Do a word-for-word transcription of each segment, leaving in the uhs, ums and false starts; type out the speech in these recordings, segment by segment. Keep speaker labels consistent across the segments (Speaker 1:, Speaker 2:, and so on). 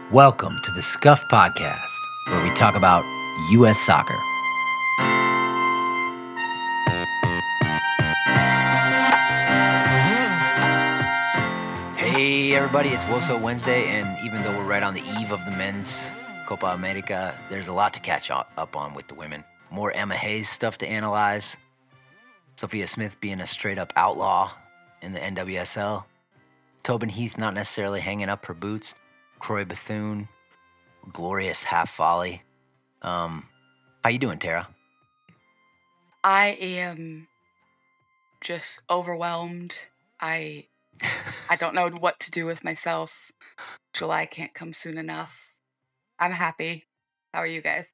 Speaker 1: Welcome to the Scuff Podcast, where we talk about U S soccer. Hey everybody, it's Woso Wednesday, and even though we're right on the eve of the men's Copa America, there's a lot to catch up on with the women. More Emma Hayes stuff to analyze. Sophia Smith being a straight-up outlaw in the N W S L. Tobin Heath not necessarily hanging up her boots. Croy Bethune, glorious half volley. Um, how you doing, Tara?
Speaker 2: I am just overwhelmed. I I don't know what to do with myself. July can't come soon enough. I'm happy. How are you guys?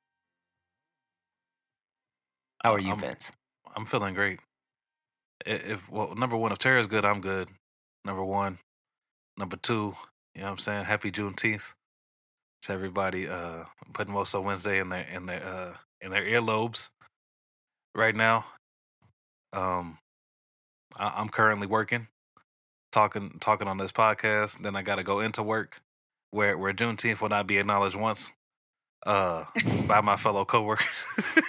Speaker 1: How are you,
Speaker 3: I'm,
Speaker 1: Vince?
Speaker 3: I'm feeling great. If well, number one, if Tara's good, I'm good. Number one. Number two, you know what I'm saying? Happy Juneteenth to everybody. Uh, putting Woso Wednesday in their in their uh, in their earlobes right now. Um, I, I'm currently working, talking talking on this podcast. Then I got to go into work, where where Juneteenth will not be acknowledged once, uh, by my fellow coworkers.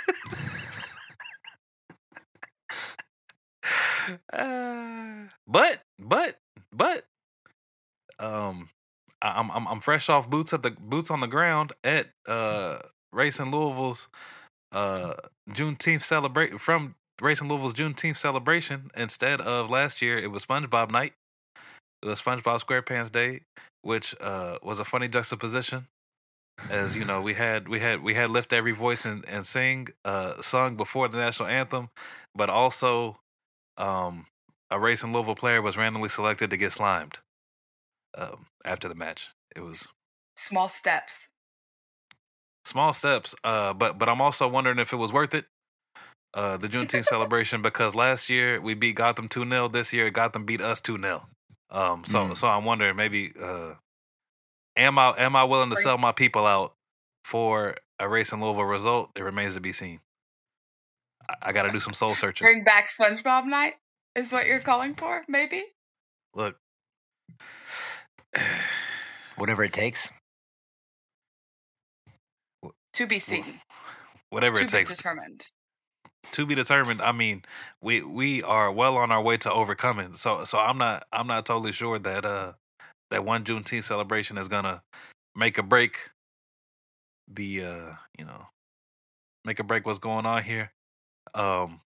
Speaker 3: uh, but but but um. I'm I'm I'm fresh off boots at the boots on the ground at uh Racing Louisville's uh Juneteenth celebrate from Racing Louisville's Juneteenth celebration. Instead of last year, it was SpongeBob night. It was SpongeBob SquarePants Day, which uh was a funny juxtaposition. As you know, we had we had we had lift every voice and, and sing uh sung before the national anthem, but also um a Racing Louisville player was randomly selected to get slimed. Um, after the match, it was
Speaker 2: small steps.
Speaker 3: Small steps, uh, but but I'm also wondering if it was worth it, uh, the Juneteenth celebration, because last year we beat Gotham two nil. This year Gotham beat us two nil. Um, so mm. so I'm wondering maybe uh, am I am I willing to sell my people out for a Racing Louisville result? It remains to be seen. I, I got to do some soul searching.
Speaker 2: Bring back SpongeBob night is what you're calling for, maybe?
Speaker 3: Look.
Speaker 1: Whatever it takes.
Speaker 2: To be seen.
Speaker 3: Whatever
Speaker 2: to
Speaker 3: it takes.
Speaker 2: To be determined.
Speaker 3: To be determined. I mean, we we are well on our way to overcoming. So so I'm not I'm not totally sure that uh that one Juneteenth celebration is gonna make or break the uh you know make or break what's going on here. Um,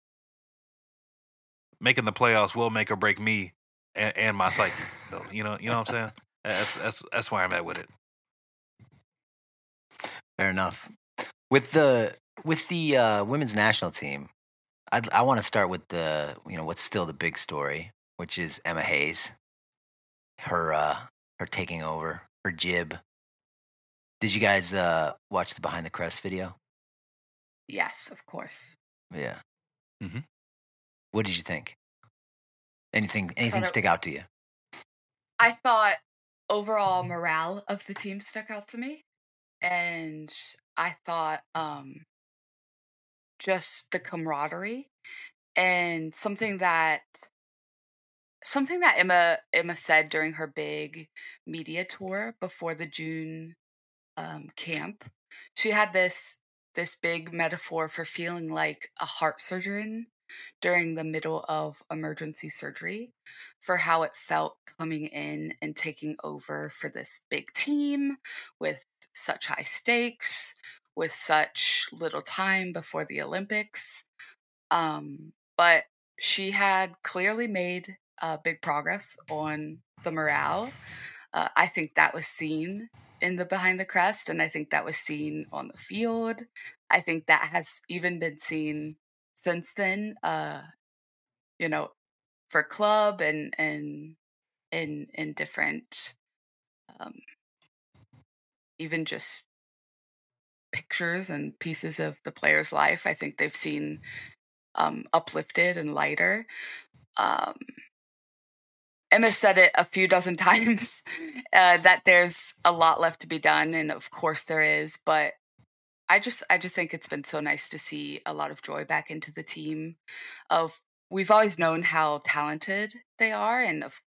Speaker 3: making the playoffs will make or break me and, and my psyche. So, you know you know what I'm saying. That's that's that's where I'm at with it.
Speaker 1: Fair enough. With the with the uh, women's national team, I'd, I want to start with the you know what's still the big story, which is Emma Hayes, her uh, her taking over, her jib. Did you guys uh, watch the Behind the Crest video?
Speaker 2: Yes, of course.
Speaker 1: Yeah. Mm-hmm. What did you think? Anything anything stick out to you?
Speaker 2: I thought overall morale of the team stuck out to me. And I thought um, just the camaraderie and something that something that Emma Emma said during her big media tour before the June um, camp. She had this this big metaphor for feeling like a heart surgeon during the middle of emergency surgery, for how it felt coming in and taking over for this big team with such high stakes, with such little time before the Olympics. Um, but she had clearly made uh, big progress on the morale. Uh, I think that was seen in the Behind the Crest, and I think that was seen on the field. I think that has even been seen since then, uh, you know, for club and and in in different, um, even just pictures and pieces of the player's life. I think they've seen um, uplifted and lighter. Um, Emma said it a few dozen times uh, that there's a lot left to be done, and of course there is. But I just, I just think it's been so nice to see a lot of joy back into the team. Of we've always known how talented they are, and of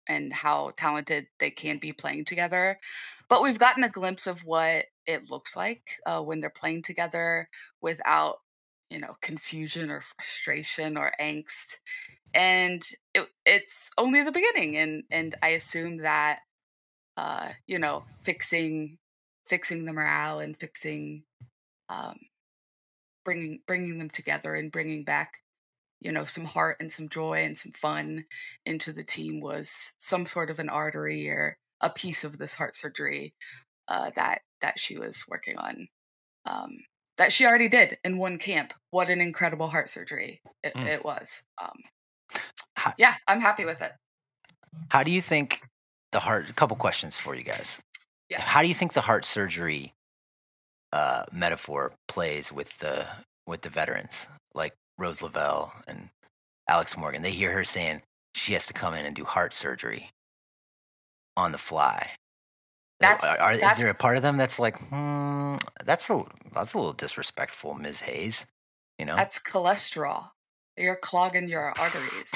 Speaker 2: and how talented they can be playing together. But we've gotten a glimpse of what it looks like uh, when they're playing together without, you know, confusion or frustration or angst. And it, it's only the beginning. And and I assume that, uh, you know, fixing fixing the morale and fixing, um, bringing bringing them together and bringing back, you know, some heart and some joy and some fun into the team was some sort of an artery or a piece of this heart surgery uh, that that she was working on. Um, that she already did in one camp. What an incredible heart surgery it,
Speaker 3: Mm.
Speaker 2: it was. Um,
Speaker 1: How,
Speaker 2: yeah, I'm happy with it.
Speaker 1: how do you think the heart? A couple questions for you guys.
Speaker 2: Yeah.
Speaker 1: How do you think the heart surgery uh, metaphor plays with the with the veterans like Rose Lavelle and Alex Morgan? They hear her saying she has to come in and do heart surgery on the fly.
Speaker 2: That's,
Speaker 1: are, are,
Speaker 2: that's
Speaker 1: is there a part of them that's like, hmm, that's a that's a little disrespectful, Miz Hayes? You know,
Speaker 2: that's cholesterol. You're clogging your arteries.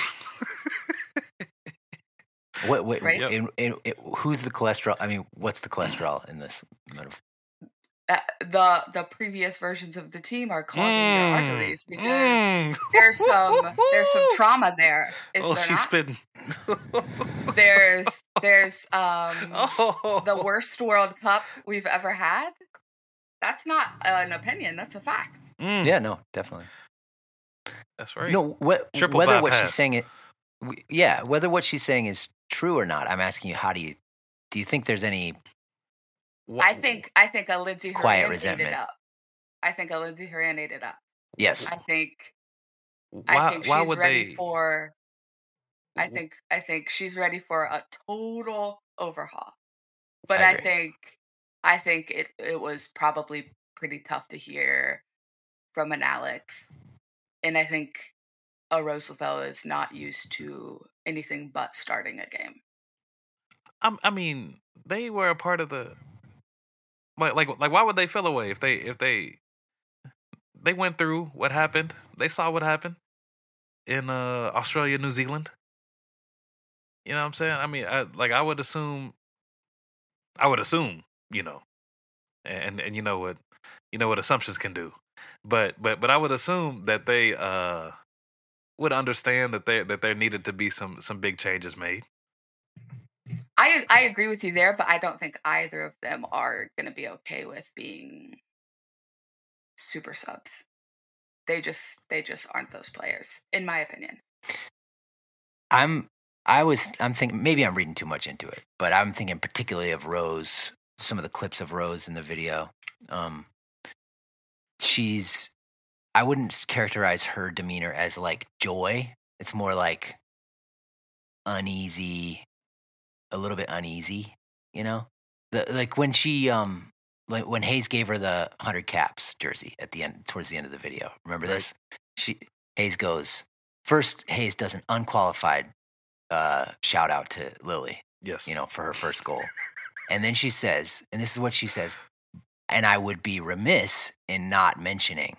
Speaker 1: what, what
Speaker 2: right?
Speaker 1: in, in, in, who's the cholesterol? I mean, what's the cholesterol in this metaphor?
Speaker 2: Uh, the the previous versions of the team are clogging
Speaker 3: Mm.
Speaker 2: your arteries because
Speaker 3: Mm.
Speaker 2: there's some there's some trauma there. Is
Speaker 3: Oh,
Speaker 2: there
Speaker 3: she's
Speaker 2: not?
Speaker 3: spitting.
Speaker 2: There's there's um
Speaker 3: Oh.
Speaker 2: the worst World Cup we've ever had. That's not an opinion. That's a fact.
Speaker 3: Mm.
Speaker 1: Yeah, no, definitely.
Speaker 3: That's right.
Speaker 1: You know, what,
Speaker 3: Triple
Speaker 1: whether what she's
Speaker 3: bypass.
Speaker 1: saying it, w- yeah, whether what she's saying is true or not. I'm asking you, how do you do you think there's any?
Speaker 3: Wha-
Speaker 2: I think I think a Lindsey
Speaker 1: Quiet
Speaker 2: Horan ate
Speaker 1: resentment.
Speaker 2: it up. I think a Lindsey Horan ate it up.
Speaker 1: Yes,
Speaker 2: I think
Speaker 3: Why,
Speaker 2: I think
Speaker 3: why
Speaker 2: she's
Speaker 3: would
Speaker 2: ready
Speaker 3: they?
Speaker 2: for. I think I think she's ready for a total overhaul. But
Speaker 1: I
Speaker 2: I,
Speaker 1: agree.
Speaker 2: think I think it it was probably pretty tough to hear from an Alex, and I think a Roosevelt is not used to anything but starting a game.
Speaker 3: I'm, I mean, they were a part of the. Like, like, like, why would they feel away if they, if they, they went through what happened? They saw what happened in uh, Australia, New Zealand. You know what I'm saying? I mean, I, like, I would assume, I would assume, you know, and and you know what, you know what assumptions can do, but but but I would assume that they uh would understand that there that there needed to be some some big changes made.
Speaker 2: I I agree with you there, but I don't think either of them are going to be okay with being super subs. They just they just aren't those players, in my opinion.
Speaker 1: I'm. I was. I'm thinking maybe I'm reading too much into it, but I'm thinking particularly of Rose. Some of the clips of Rose in the video. Um, she's. I wouldn't characterize her demeanor as like joy. It's more like uneasy, a little bit uneasy. You know, the like when she um like when Hayes gave her the hundred caps jersey at the end, towards the end of the video. Remember
Speaker 3: Right.
Speaker 1: this? She Hayes goes first. Hayes does an unqualified uh, shout out to Lily,
Speaker 3: Yes.
Speaker 1: you know, for her first goal. And then she says, and this is what she says, and I would be remiss in not mentioning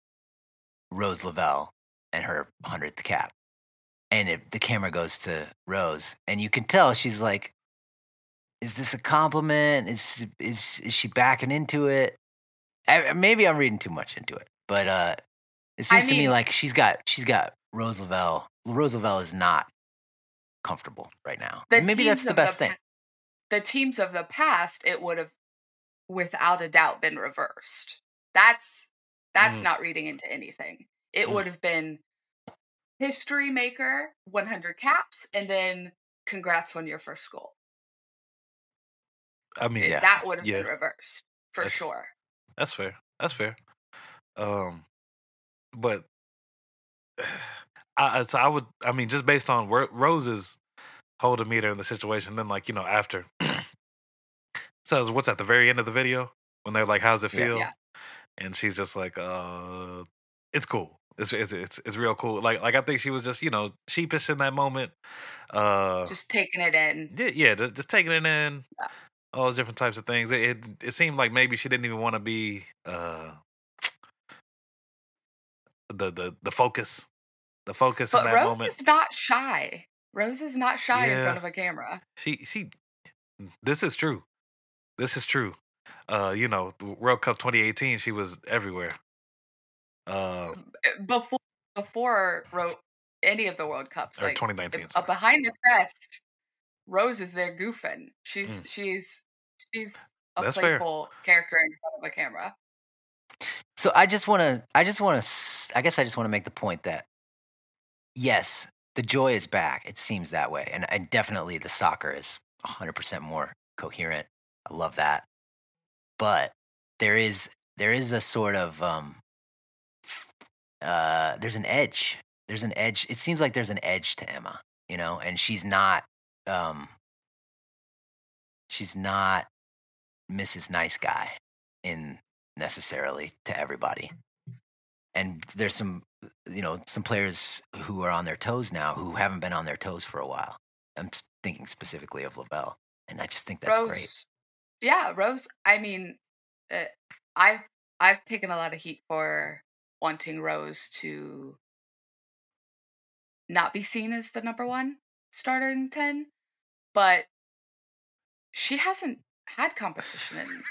Speaker 1: Rose Lavelle and her hundredth cap. And it, the camera goes to Rose, and you can tell she's like, is this a compliment? Is is is she backing into it? I, maybe I'm reading too much into it, but uh, it seems
Speaker 2: I
Speaker 1: to me
Speaker 2: mean-
Speaker 1: like she's got she's got Rose Lavelle. Rose Lavelle is not comfortable right now.
Speaker 2: The
Speaker 1: And maybe that's
Speaker 2: teams
Speaker 1: the
Speaker 2: of
Speaker 1: best
Speaker 2: pa-
Speaker 1: thing.
Speaker 2: The teams of the past, it would have, without a doubt, been reversed. That's that's
Speaker 3: Mm.
Speaker 2: not reading into anything. It
Speaker 3: Mm.
Speaker 2: would have been history maker, one hundred caps, and then congrats on your first goal.
Speaker 3: I mean,
Speaker 2: It-
Speaker 1: Yeah.
Speaker 2: That would have
Speaker 3: Yeah.
Speaker 2: been reversed for
Speaker 3: That's-
Speaker 2: sure.
Speaker 3: that's fair. That's fair. Um, but I, so I would. I mean, just based on Ro- Rose's whole demeanor in the situation, then like you know after. So what's at the very end of the video when they're like, "How's it
Speaker 1: Yeah.
Speaker 3: feel?"
Speaker 2: Yeah.
Speaker 3: And she's just like, "Uh, it's cool. It's it's it's it's real cool." Like like I think she was just you know sheepish in that moment. Uh,
Speaker 2: Just taking it in.
Speaker 3: yeah, yeah, just, just taking it in,
Speaker 2: Yeah.
Speaker 3: all those different types of things. It it, it seemed like maybe she didn't even want to be uh the the the focus, the focus in
Speaker 2: But
Speaker 3: that
Speaker 2: Rose
Speaker 3: moment.
Speaker 2: is not shy. Rose is not shy in
Speaker 3: Yeah.
Speaker 2: front of a camera.
Speaker 3: She she. This is true. This is true. Uh, you know, World Cup twenty eighteen, she was everywhere. Uh,
Speaker 2: Before before Ro- any of the World Cups,
Speaker 3: or
Speaker 2: like
Speaker 3: twenty nineteen.
Speaker 2: uh, behind the crest, Rose is there goofing. She's
Speaker 3: Mm.
Speaker 2: she's she's a
Speaker 3: That's fair.
Speaker 2: playful character in front of a camera.
Speaker 1: So I just want to, I just want to, I guess I just want to make the point that, yes, the joy is back. It seems that way. And, and definitely the soccer is one hundred percent more coherent. I love that. But there is, there is a sort of, um, uh, there's an edge. There's an edge. It seems like there's an edge to Emma, you know, and she's not, um, she's not Missus Nice Guy in necessarily to everybody. And there's some, you know, some players who are on their toes now who haven't been on their toes for a while. I'm thinking specifically of Lavelle, and I just think that's
Speaker 2: Rose,
Speaker 1: great.
Speaker 2: Yeah, Rose. I mean, uh, I've I've taken a lot of heat for wanting Rose to not be seen as the number one starter in ten, but she hasn't had competition in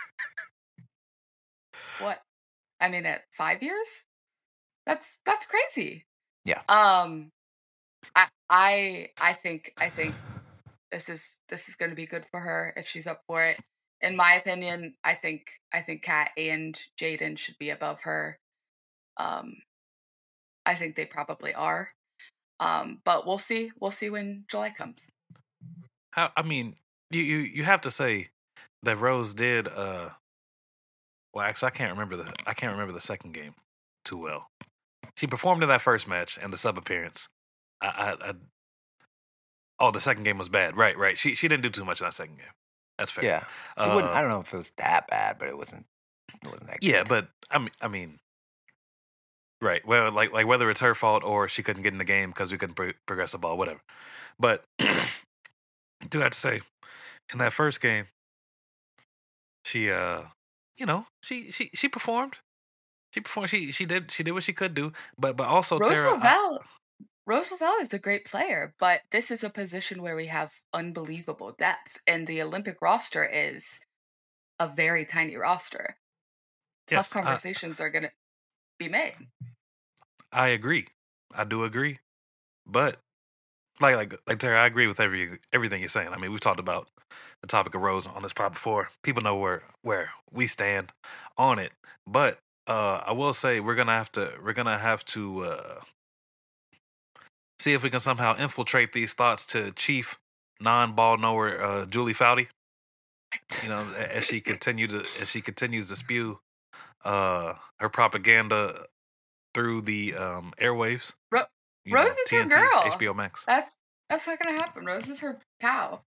Speaker 2: what? I mean, at five years. That's that's crazy.
Speaker 1: Yeah.
Speaker 2: Um, I I I think I think this is this is going to be good for her if she's up for it. In my opinion, I think I think Kat and Jaden should be above her. Um, I think they probably are. Um, but we'll see. We'll see when July comes.
Speaker 3: How, I mean, you, you you have to say that Rose did. Uh, well, actually, I can't remember the I can't remember the second game too well. She performed in that first match and the sub appearance. I, I, I oh, the second game was bad. Right, right. She she didn't do too much in that second game. That's fair.
Speaker 1: Yeah. It
Speaker 3: Uh,
Speaker 1: wouldn't, I don't know if it was that bad, but it wasn't. It wasn't that.
Speaker 3: yeah,
Speaker 1: good.
Speaker 3: but I mean, I mean, right. Well, like like whether it's her fault or she couldn't get in the game because we couldn't pro- progress the ball, whatever. But do have to say, in that first game, she uh, you know, she she she performed. She performed. She she did she did what she could do. But but also
Speaker 2: Rose
Speaker 3: Tara. I-
Speaker 2: Lavelle, Rose Lavelle is a great player, but this is a position where we have unbelievable depth, and the Olympic roster is a very tiny roster.
Speaker 3: Yes,
Speaker 2: Tough
Speaker 3: I-
Speaker 2: conversations are going to be made.
Speaker 3: I agree. I do agree. But like like like Tara, I agree with every everything you're saying. I mean, we've talked about the topic of Rose on this pod before. People know where where we stand on it. But uh, I will say we're gonna have to we're gonna have to uh, see if we can somehow infiltrate these thoughts to Chief non-ball knower uh, Julie Foudy. You know, as she continues to as she continues to spew uh, her propaganda through the um, airwaves.
Speaker 2: Ro-
Speaker 3: You
Speaker 2: Rose
Speaker 3: know,
Speaker 2: is her
Speaker 3: T N T,
Speaker 2: girl.
Speaker 3: H B O Max.
Speaker 2: That's that's not going to happen. Rose is her pal.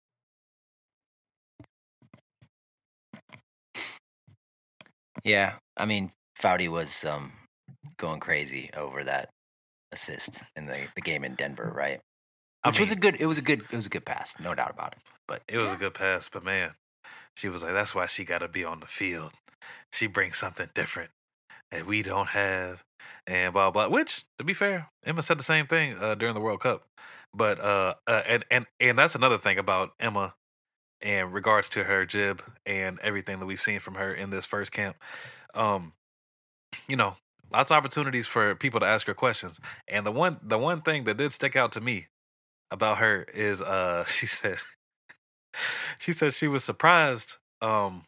Speaker 1: Yeah, I mean, Foudy was um, going crazy over that assist in the, the game in Denver, right?
Speaker 3: I
Speaker 1: Which was a
Speaker 3: mean,
Speaker 1: good. It was a good. It was a good pass, no doubt about it. But
Speaker 3: It was
Speaker 2: Yeah.
Speaker 3: a good pass, but man, she was like, that's why she got to be on the field. She brings something different that we don't have, and blah blah. Which, to be fair, Emma said the same thing uh, during the World Cup. But uh, uh, and and and that's another thing about Emma in regards to her jib and everything that we've seen from her in this first camp. Um, you know, lots of opportunities for people to ask her questions, and the one the one thing that did stick out to me about her is uh, she said. She said she was surprised um,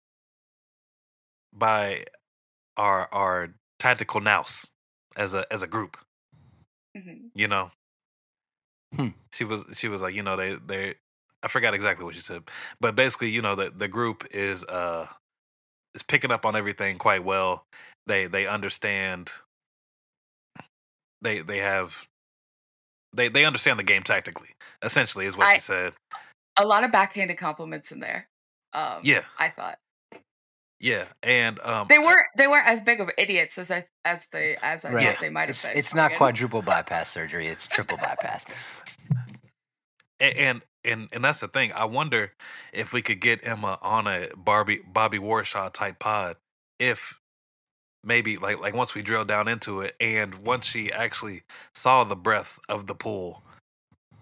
Speaker 3: by our our tactical nous as a as a group.
Speaker 2: hmm
Speaker 3: You know,
Speaker 1: Hmm.
Speaker 3: she was she was like, you know, they they I forgot exactly what she said, but basically, you know, the the group is uh is picking up on everything quite well. They they understand. They they have. They they understand the game tactically. Essentially, is what
Speaker 2: I-
Speaker 3: she said.
Speaker 2: A lot of backhanded compliments in there. Um,
Speaker 3: Yeah.
Speaker 2: I thought
Speaker 3: Yeah, and um,
Speaker 2: they weren't they weren't as big of idiots as I as they as I
Speaker 1: Right.
Speaker 2: thought they might have
Speaker 1: it's
Speaker 2: been.
Speaker 1: it's
Speaker 2: coming
Speaker 1: not
Speaker 2: in.
Speaker 1: quadruple bypass surgery. It's triple bypass.
Speaker 3: A- And and and that's the thing. I wonder if we could get Emma on a Barbie Bobby Warshaw type pod. If maybe like like once we drill down into it, and once she actually saw the breadth of the pool,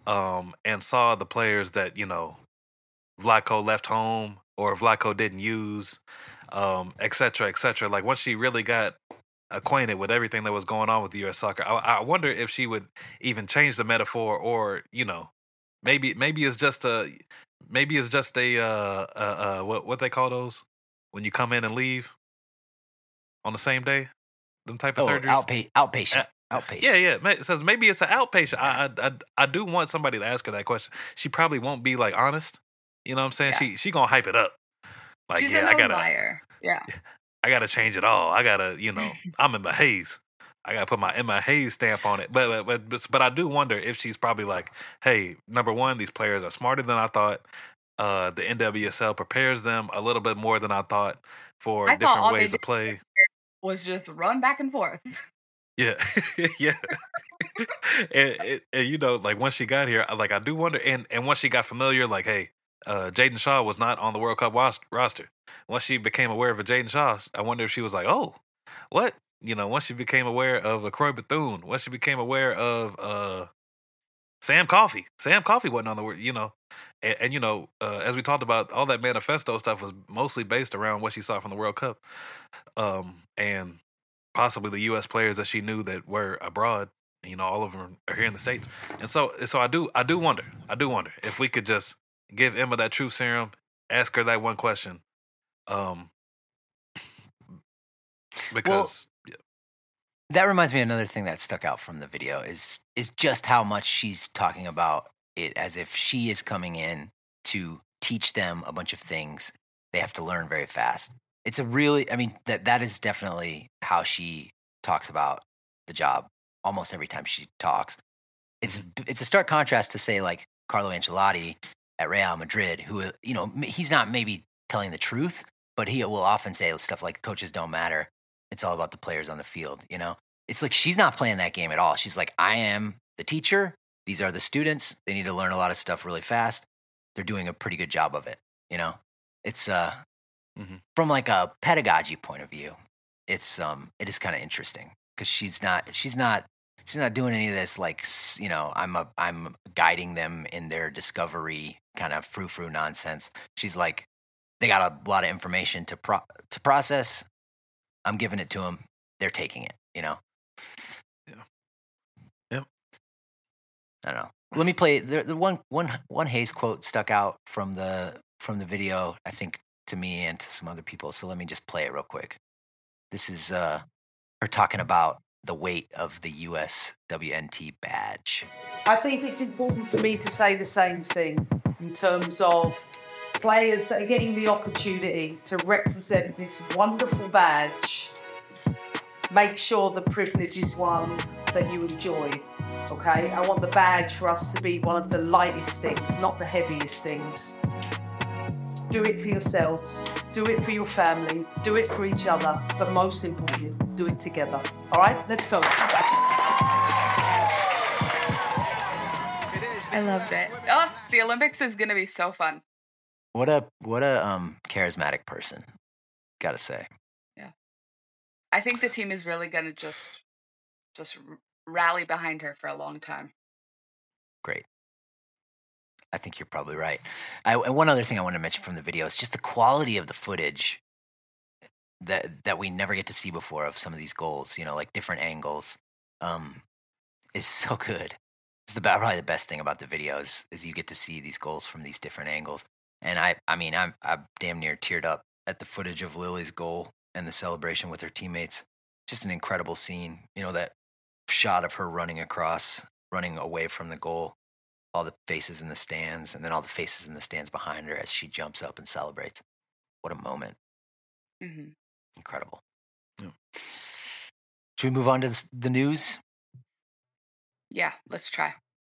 Speaker 3: um, and saw the players that, you know, Vlatko left home or Vlatko didn't use, um, et cetera, et cetera. Like once she really got acquainted with everything that was going on with U S soccer, I, I wonder if she would even change the metaphor, or you know, maybe maybe it's just a maybe it's just a uh, uh, uh what what they call those when you come in and leave on the same day, them type of
Speaker 1: Oh,
Speaker 3: surgeries.
Speaker 1: outpa- outpatient.
Speaker 3: Uh,
Speaker 1: outpatient.
Speaker 3: Yeah, yeah. It says maybe it's an outpatient. I, I I I do want somebody to ask her that question. She probably won't be like honest. You know what I'm saying?
Speaker 2: Yeah.
Speaker 3: She she gonna hype it up. Like,
Speaker 2: She's
Speaker 3: yeah,
Speaker 2: a
Speaker 3: I
Speaker 2: known
Speaker 3: gotta
Speaker 2: liar. Yeah.
Speaker 3: I gotta change it all. I gotta, you know, I'm Emma Hayes. I gotta put my Emma Hayes stamp on it. But but but but I do wonder if she's probably like, hey, number one, these players are smarter than I thought. Uh, the N W S L prepares them a little bit more than I thought for
Speaker 2: I thought
Speaker 3: different
Speaker 2: all they
Speaker 3: ways
Speaker 2: did
Speaker 3: of play.
Speaker 2: was just run back and forth.
Speaker 3: Yeah, yeah. and, and, and you know, like once she got here, I- like I do wonder, and and once she got familiar, like, hey, uh, Jaden Shaw was not on the World Cup was- roster. Once she became aware of a Jaden Shaw, I wonder if she was like, oh, what? You know, once she became aware of a Croy Bethune, once she became aware of uh, Sam Coffey, Sam Coffey wasn't on the word, you know, and, and you know, uh, as we talked about, all that manifesto stuff was mostly based around what she saw from the World Cup, um, and possibly the U S players that she knew that were abroad. You know, all of them are here in the States, and so so I do I do wonder I do wonder if we could just give Emma that truth serum, ask her that one question, um, because yeah.
Speaker 1: That reminds me of another thing that stuck out from the video is is just how much she's talking about it as if she is coming in to teach them a bunch of things they have to learn very fast. It's a really, I mean, that that is definitely how she talks about the job almost every time she talks. It's it's a stark contrast to say like Carlo Ancelotti at Real Madrid, who, you know, m- he's not maybe telling the truth, but he will often say stuff like coaches don't matter. It's all about the players on the field, you know? It's like she's not playing that game at all. She's like, I am the teacher. These are the students. They need to learn a lot of stuff really fast. They're doing a pretty good job of it, you know? It's uh
Speaker 3: Mhm.
Speaker 1: from like a pedagogy point of view, it's um it is kind of interesting because she's not she's not she's not doing any of this like s- you know I'm a I'm guiding them in their discovery kind of frou frou nonsense. She's like they got a lot of information to pro- to process. I'm giving it to them. They're taking it. You know.
Speaker 3: Yeah. Yep.
Speaker 1: I don't know. Let me play the, the one one one Hayes quote stuck out from the from the video. I think to me and to some other people. So let me just play it real quick. This is uh, her talking about the weight of the U S W N T badge.
Speaker 4: I think it's important for me to say the same thing in terms of players that are getting the opportunity to represent this wonderful badge. Make sure the privilege is one that you enjoy, okay? I want the badge for us to be one of the lightest things, not the heaviest things. Do it for yourselves, do it for your family, do it for each other, but most importantly, do it together. All right, let's go.
Speaker 2: I loved it. Oh, the Olympics is gonna be so fun.
Speaker 1: What a what a um charismatic person, gotta say.
Speaker 2: Yeah, I think the team is really gonna just just r- rally behind her for a long time.
Speaker 1: Great. I think you're probably right. I, and one other thing I want to mention from the video is just the quality of the footage that that we never get to see before of some of these goals. You know, like different angles, um, is so good. It's the probably the best thing about the videos is you get to see these goals from these different angles. And I, I mean, I'm I damn near teared up at the footage of Lily's goal and the celebration with her teammates. Just an incredible scene. You know, that shot of her running across, running away from the goal, all the faces in the stands, and then all the faces in the stands behind her as she jumps up and celebrates. What a moment.
Speaker 2: hmm
Speaker 1: Incredible.
Speaker 3: Yeah.
Speaker 1: Should we move on to the, the news?
Speaker 2: Yeah, let's try.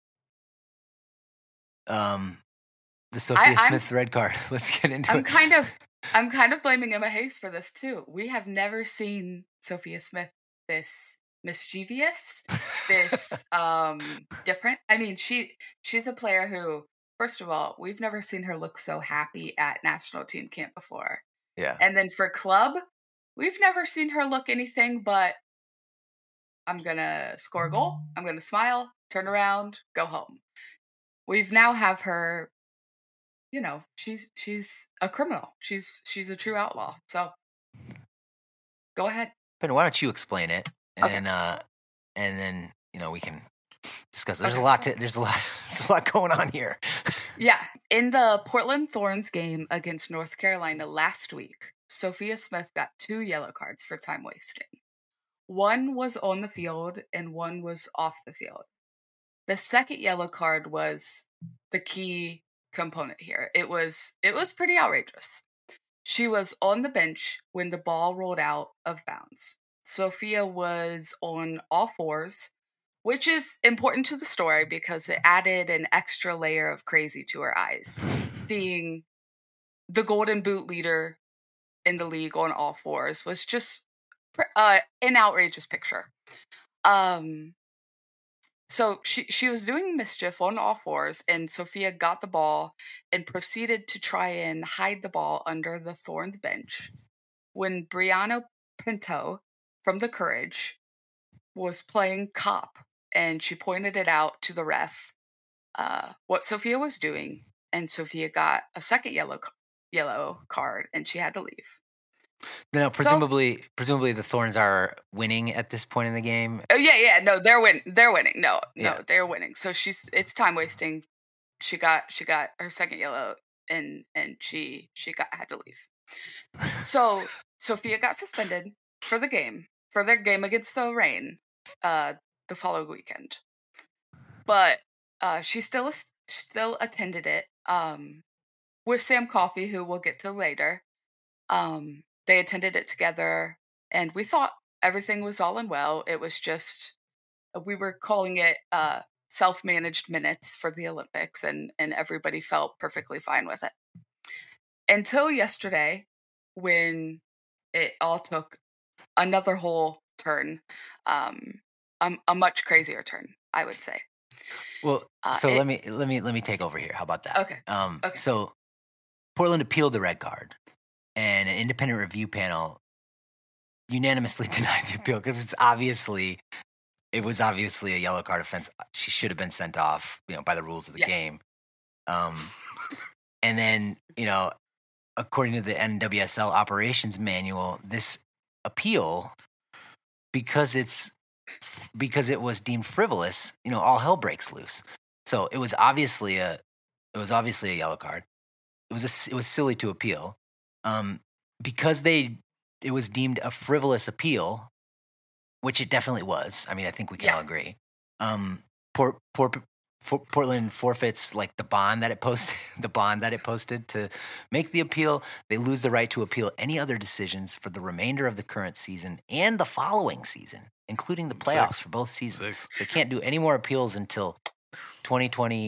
Speaker 1: Um, the Sophia
Speaker 2: I- I'm-
Speaker 1: Smith red card. Let's get into
Speaker 2: I'm
Speaker 1: it.
Speaker 2: kind of I'm kind of blaming Emma Hayes for this too. We have never seen Sophia Smith this mischievous, this um different. I mean, she she's a player who, first of all, we've never seen her look so happy at national team camp before.
Speaker 1: Yeah.
Speaker 2: And then for club, we've never seen her look anything but I'm gonna score a goal, I'm gonna smile, turn around, go home. we've now have her, you know, she's she's a criminal. She's she's a true outlaw. So go ahead.
Speaker 1: Ben, why don't you explain it, and
Speaker 2: Okay.
Speaker 1: then, uh, and then you know we can discuss. There's
Speaker 2: Okay.
Speaker 1: a lot to. There's a lot. There's a lot going on here.
Speaker 2: Yeah. In the Portland Thorns game against North Carolina last week, Sophia Smith got two yellow cards for time wasting. One was on the field and one was off the field. The second yellow card was the key component here. It was it was pretty outrageous. She was on the bench when the ball rolled out of bounds. Sophia was on all fours, which is important to the story because it added an extra layer of crazy to her eyes. Seeing the Golden Boot leader in the league on all fours was just uh, an outrageous picture. Um, so she she was doing mischief on all fours, and Sophia got the ball and proceeded to try and hide the ball under the Thorns bench. When Brianna Pinto from the Courage was playing cop, and she pointed it out to the ref uh, what Sophia was doing, and Sophia got a second yellow yellow card, and she had to leave.
Speaker 1: No, presumably, presumably the Thorns are winning at this point in the game.
Speaker 2: Oh yeah, yeah, no, they're win, they're winning. No, no,
Speaker 1: Yeah.
Speaker 2: they're winning. So she's it's time wasting. She got she got her second yellow, and and she she got had to leave. So Sophia got suspended for the game for their game against the Reign, uh, the following weekend. But uh, she still still attended it um, with Sam Coffey, who we'll get to later. Um, they attended it together, and we thought everything was all in well. It was just we were calling it uh, self-managed minutes for the Olympics, and and everybody felt perfectly fine with it until yesterday, when it all took another whole turn, um, a, a much crazier turn, I would say.
Speaker 1: Well,
Speaker 2: Uh,
Speaker 1: so
Speaker 2: it-
Speaker 1: let me let me let me take over here. How about that?
Speaker 2: Okay.
Speaker 1: Um,
Speaker 2: Okay.
Speaker 1: So Portland appealed the red card, and an independent review panel unanimously denied the appeal because it's obviously it was obviously a yellow card offense. She should have been sent off, you know, by the rules of the
Speaker 2: Yeah.
Speaker 1: game. Um, and then you know, according to the N W S L operations manual, this appeal, because it's because it was deemed frivolous, you know, all hell breaks loose. So it was obviously a it was obviously a yellow card. It was a, it was silly to appeal, um, because they it was deemed a frivolous appeal, which it definitely was. I mean, I think we can
Speaker 2: Yeah.
Speaker 1: all agree. Um, Port, Port, For, Portland forfeits like the bond that it posted, the bond that it posted to make the appeal. They lose the right to appeal any other decisions for the remainder of the current season and the following season, including the playoffs
Speaker 3: Six.
Speaker 1: for both seasons.
Speaker 3: Six.
Speaker 1: So they can't do any more appeals until twenty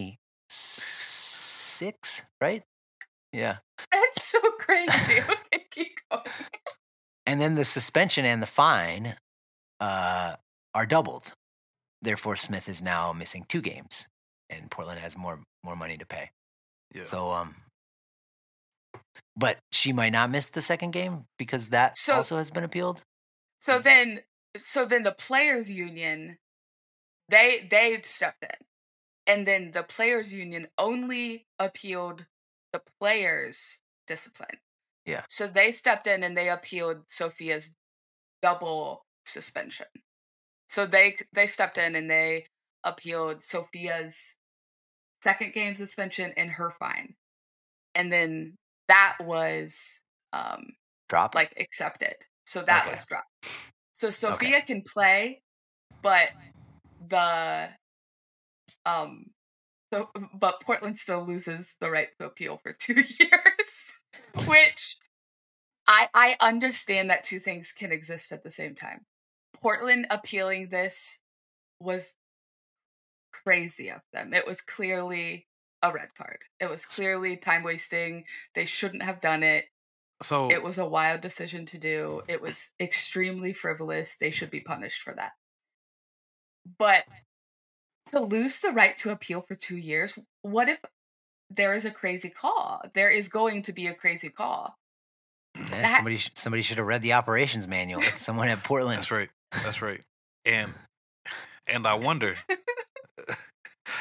Speaker 1: twenty-six, right? Yeah.
Speaker 2: That's so crazy. Okay, keep going.
Speaker 1: And then the suspension and the fine uh, are doubled. Therefore, Smith is now missing two games, and Portland has more more money to pay.
Speaker 3: Yeah.
Speaker 1: So, um, but she might not miss the second game because that
Speaker 2: So-
Speaker 1: also has been appealed.
Speaker 2: So
Speaker 1: Is-
Speaker 2: then, so then the players' union, they they stepped in, and then the players' union only appealed the players' discipline.
Speaker 1: Yeah.
Speaker 2: So they stepped in and they appealed Sophia's double suspension. So they they stepped in and they appealed Sophia's second game suspension and her fine, and then that was um
Speaker 1: Dropped.
Speaker 2: like accepted. So that
Speaker 1: Okay.
Speaker 2: was dropped. So Sophia can play, but the um so but Portland still loses the right to appeal for two years. Which I I understand that two things can exist at the same time. Portland appealing this was crazy of them. It was clearly a red card. It was clearly time wasting. They shouldn't have done it.
Speaker 3: So
Speaker 2: It was a wild decision to do. It was extremely frivolous. They should be punished for that. But to lose the right to appeal for two years, what if there is a crazy call? There is going to be a crazy call.
Speaker 1: Yeah,
Speaker 2: that-
Speaker 1: somebody sh- somebody should have read the operations manual. Someone at Portland.
Speaker 3: that's right. That's right. And and I wonder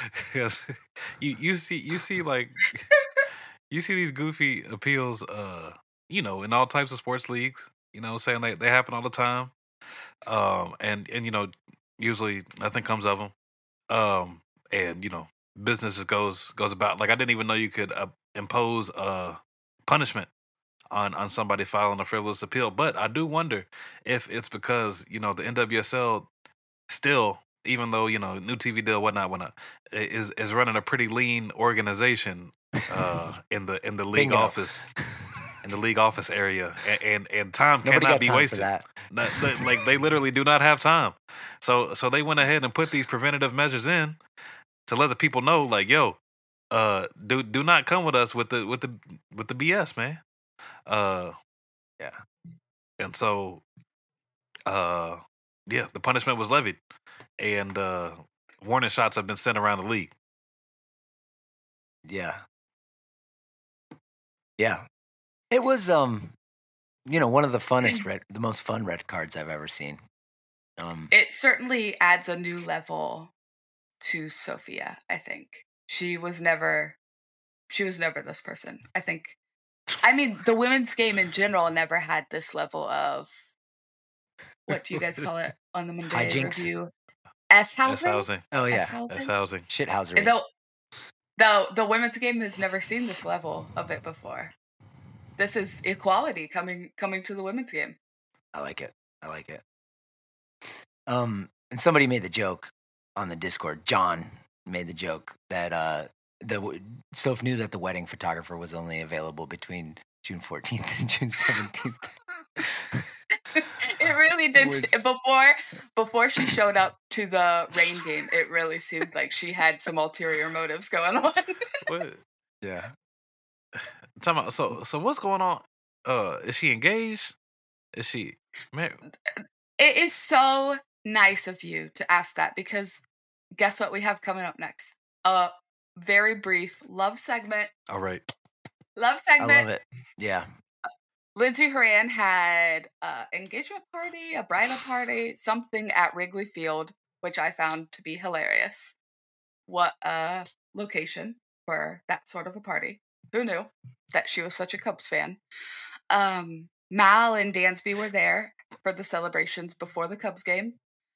Speaker 3: Because you you see you see like you see these goofy appeals, uh, you know, in all types of sports leagues. You know, what I'm saying they they happen all the time. Um, and and you know, usually nothing comes of them. Um, and you know, business just goes goes about. Like I didn't even know you could uh, impose uh punishment on on somebody filing a frivolous appeal. But I do wonder if it's because you know the N W S L still, even though you know new T V deal, whatnot, whatnot, is is running a pretty lean organization uh, in the in the league
Speaker 1: Bingo.
Speaker 3: office, in the league office area, and and, and time
Speaker 1: Nobody
Speaker 3: cannot
Speaker 1: got
Speaker 3: be
Speaker 1: time
Speaker 3: wasted.
Speaker 1: for that.
Speaker 3: Not- they- like they literally do not have time. So so they went ahead and put these preventative measures in to let the people know, like, yo, uh, do do not come with us with the with the with the B S, man. Uh,
Speaker 1: Yeah.
Speaker 3: and so, uh, yeah, the punishment was levied, and uh, warning shots have been sent around the league.
Speaker 1: Yeah. Yeah. It was um you know, one of the funnest red the most fun red cards I've ever seen. Um
Speaker 2: It certainly adds a new level to Sophia, I think. She was never she was never this person. I think I mean the women's game in general never had this level of what do you guys call it on the Monday
Speaker 1: Hijinks?
Speaker 2: review? S
Speaker 3: S
Speaker 2: housing?
Speaker 3: housing,
Speaker 1: oh yeah.
Speaker 2: S-housing?
Speaker 3: S housing.
Speaker 1: Shithousery.
Speaker 2: Though though the women's game has never seen this level of it before. This is equality coming coming to the women's game.
Speaker 1: I like it. I like it. Um, and somebody made the joke on the Discord. John made the joke that uh, the Soph knew that the wedding photographer was only available between June fourteenth and June seventeenth.
Speaker 2: It really did
Speaker 1: Which-
Speaker 2: se- before before she showed up to the rain game. It really seemed like she had some ulterior motives going on.
Speaker 3: What?
Speaker 1: Yeah.
Speaker 3: Talking about, so so what's going on? Uh, is she engaged? Is she married?
Speaker 2: It is so nice of you to ask that because guess what we have coming up next? A very brief love segment.
Speaker 3: All right.
Speaker 2: Love
Speaker 1: I
Speaker 2: segment.
Speaker 1: love it. Yeah.
Speaker 2: Lindsay Horan had an engagement party, a bridal party, something at Wrigley Field, which I found to be hilarious. What a location for that sort of a party. Who knew that she was such a Cubs fan? Um, Mal and Dansby were there for the celebrations before the Cubs game.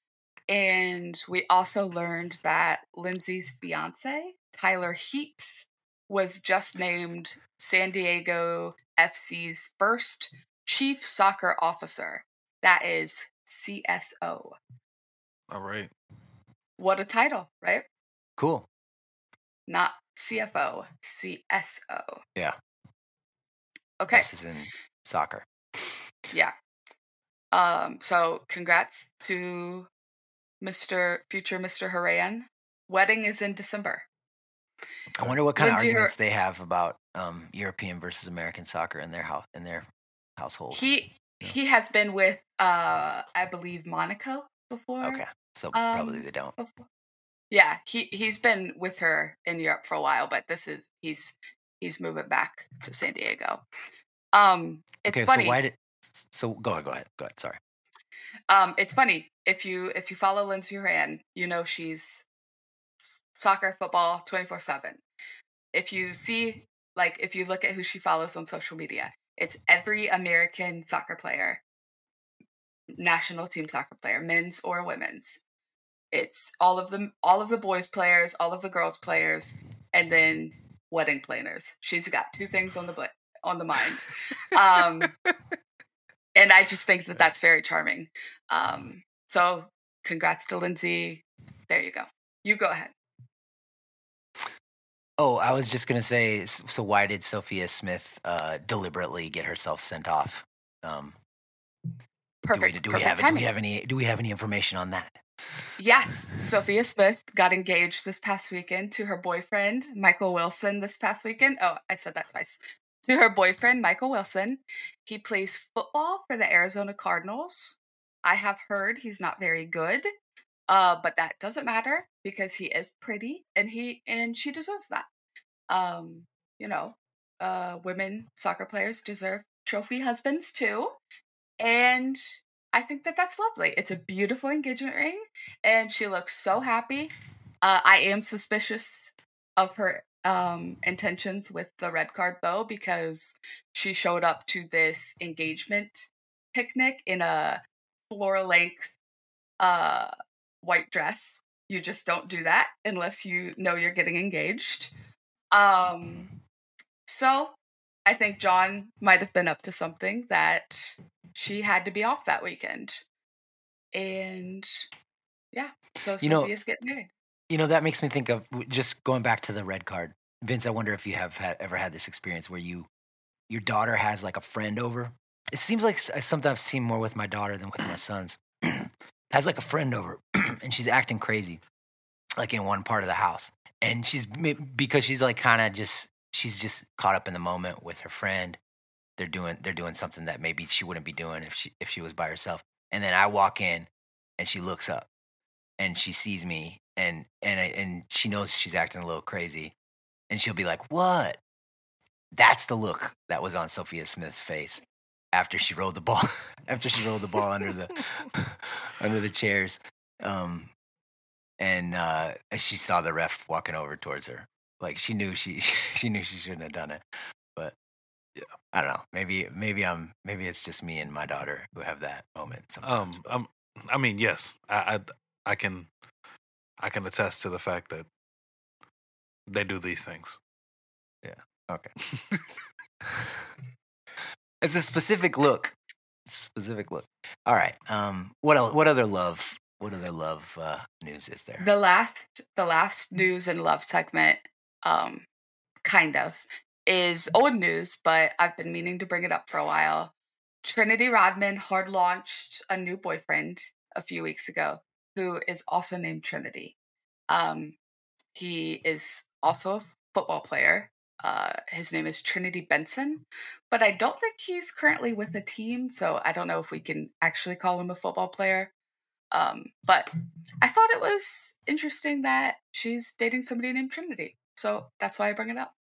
Speaker 2: And we also learned that Lindsay's fiance, Tyler Heaps, was just named San Diego F C's first chief soccer officer. That is C S O.
Speaker 3: All right.
Speaker 2: What a title, right?
Speaker 1: Cool.
Speaker 2: Not C F O, C S O.
Speaker 1: Yeah.
Speaker 2: Okay.
Speaker 1: This is in soccer.
Speaker 2: Yeah. Um, so congrats to Mister future Mister Horan. Wedding is in December.
Speaker 1: I wonder what kind of
Speaker 2: Lindsay Hor-
Speaker 1: arguments they have about um, European versus American soccer in their house in their household.
Speaker 2: He
Speaker 1: Yeah.
Speaker 2: he has been with uh I believe Monaco before.
Speaker 1: Okay, so
Speaker 2: Um,
Speaker 1: probably they don't.
Speaker 2: Before. Yeah, he he's been with her in Europe for a while, but this is he's he's moving back to San Diego. Um, it's
Speaker 1: Okay,
Speaker 2: funny.
Speaker 1: so why did? So go ahead, go ahead, go ahead. Sorry.
Speaker 2: Um, it's funny if you if you follow Lindsay Horan, you know she's s- soccer, football, twenty four seven. If you see, like, if you look at who she follows on social media, it's every American soccer player, national team soccer player, men's or women's. It's all of them, all of the boys players, all of the girls players, and then wedding planners. She's got two things on the bla- on the mind. Um, and I just think that that's very charming. Um, so congrats to Lindsay. There you go. You go ahead.
Speaker 1: Oh, I was just gonna say. s- So why did Sophia Smith uh, deliberately get herself sent off? Um,
Speaker 2: Perfect.
Speaker 1: do we, do we
Speaker 2: perfect
Speaker 1: have do
Speaker 2: timing.
Speaker 1: we have any do we have any information on that?
Speaker 2: Yes, Sophia Smith got engaged this past weekend to her boyfriend, Michael Wilson, this past weekend. Oh, I said that twice. To her boyfriend, Michael Wilson. He plays football for the Arizona Cardinals. I have heard he's not very good, uh, but that doesn't matter because he is pretty and he and she deserves that. Um, you know, uh, women soccer players deserve trophy husbands too. And I think that that's lovely. It's a beautiful engagement ring, and she looks so happy. Uh, I am suspicious of her um, intentions with the red card, though, because she showed up to this engagement picnic in a floor-length uh, white dress. You just don't do that unless you know you're getting engaged. Um, so I think John might have been up to something that she had to be off that weekend. And yeah, so
Speaker 1: You know-
Speaker 2: Sophia's getting married.
Speaker 1: You know, that makes me think of just going back to the red card. Vince, I wonder if you have had, ever had this experience where you, your daughter has like a friend over. It seems like s- something I've seen more with my daughter than with my sons. Has like a friend over and she's acting crazy, like in one part of the house. And she's, because she's like kind of just, she's just caught up in the moment with her friend. They're doing, they're doing something that maybe she wouldn't be doing if she, if she was by herself. And then I walk in and she looks up and she sees me. And and I- and she knows she's acting a little crazy, and she'll be like, "What?" That's the look that was on Sophia Smith's face after she rolled the ball. After she rolled the ball under the under the chairs, um, and uh, she saw the ref walking over towards her. Like she knew she she knew she shouldn't have done it, but
Speaker 3: Yeah.
Speaker 1: I don't know. Maybe maybe I'm maybe it's just me and my daughter who have that moment sometimes.
Speaker 3: Um,
Speaker 1: but-
Speaker 3: um, I mean, yes, I, I, I can, I can attest to the fact that they do these things.
Speaker 1: Okay. It's a specific look. It's a specific look. All right. Um. What else? What other love? What other love uh, news is there?
Speaker 2: The last, the last news and love segment, um, kind of, is old news, but I've been meaning to bring it up for a while. Trinity Rodman hard launched a new boyfriend a few weeks ago, who is also named Trinity. Um, he is also a football player. Uh, his name is Trinity Benson, but I don't think he's currently with a team, so I don't know if we can actually call him a football player. Um, but I thought it was interesting that she's dating somebody named Trinity, so that's why I bring it up.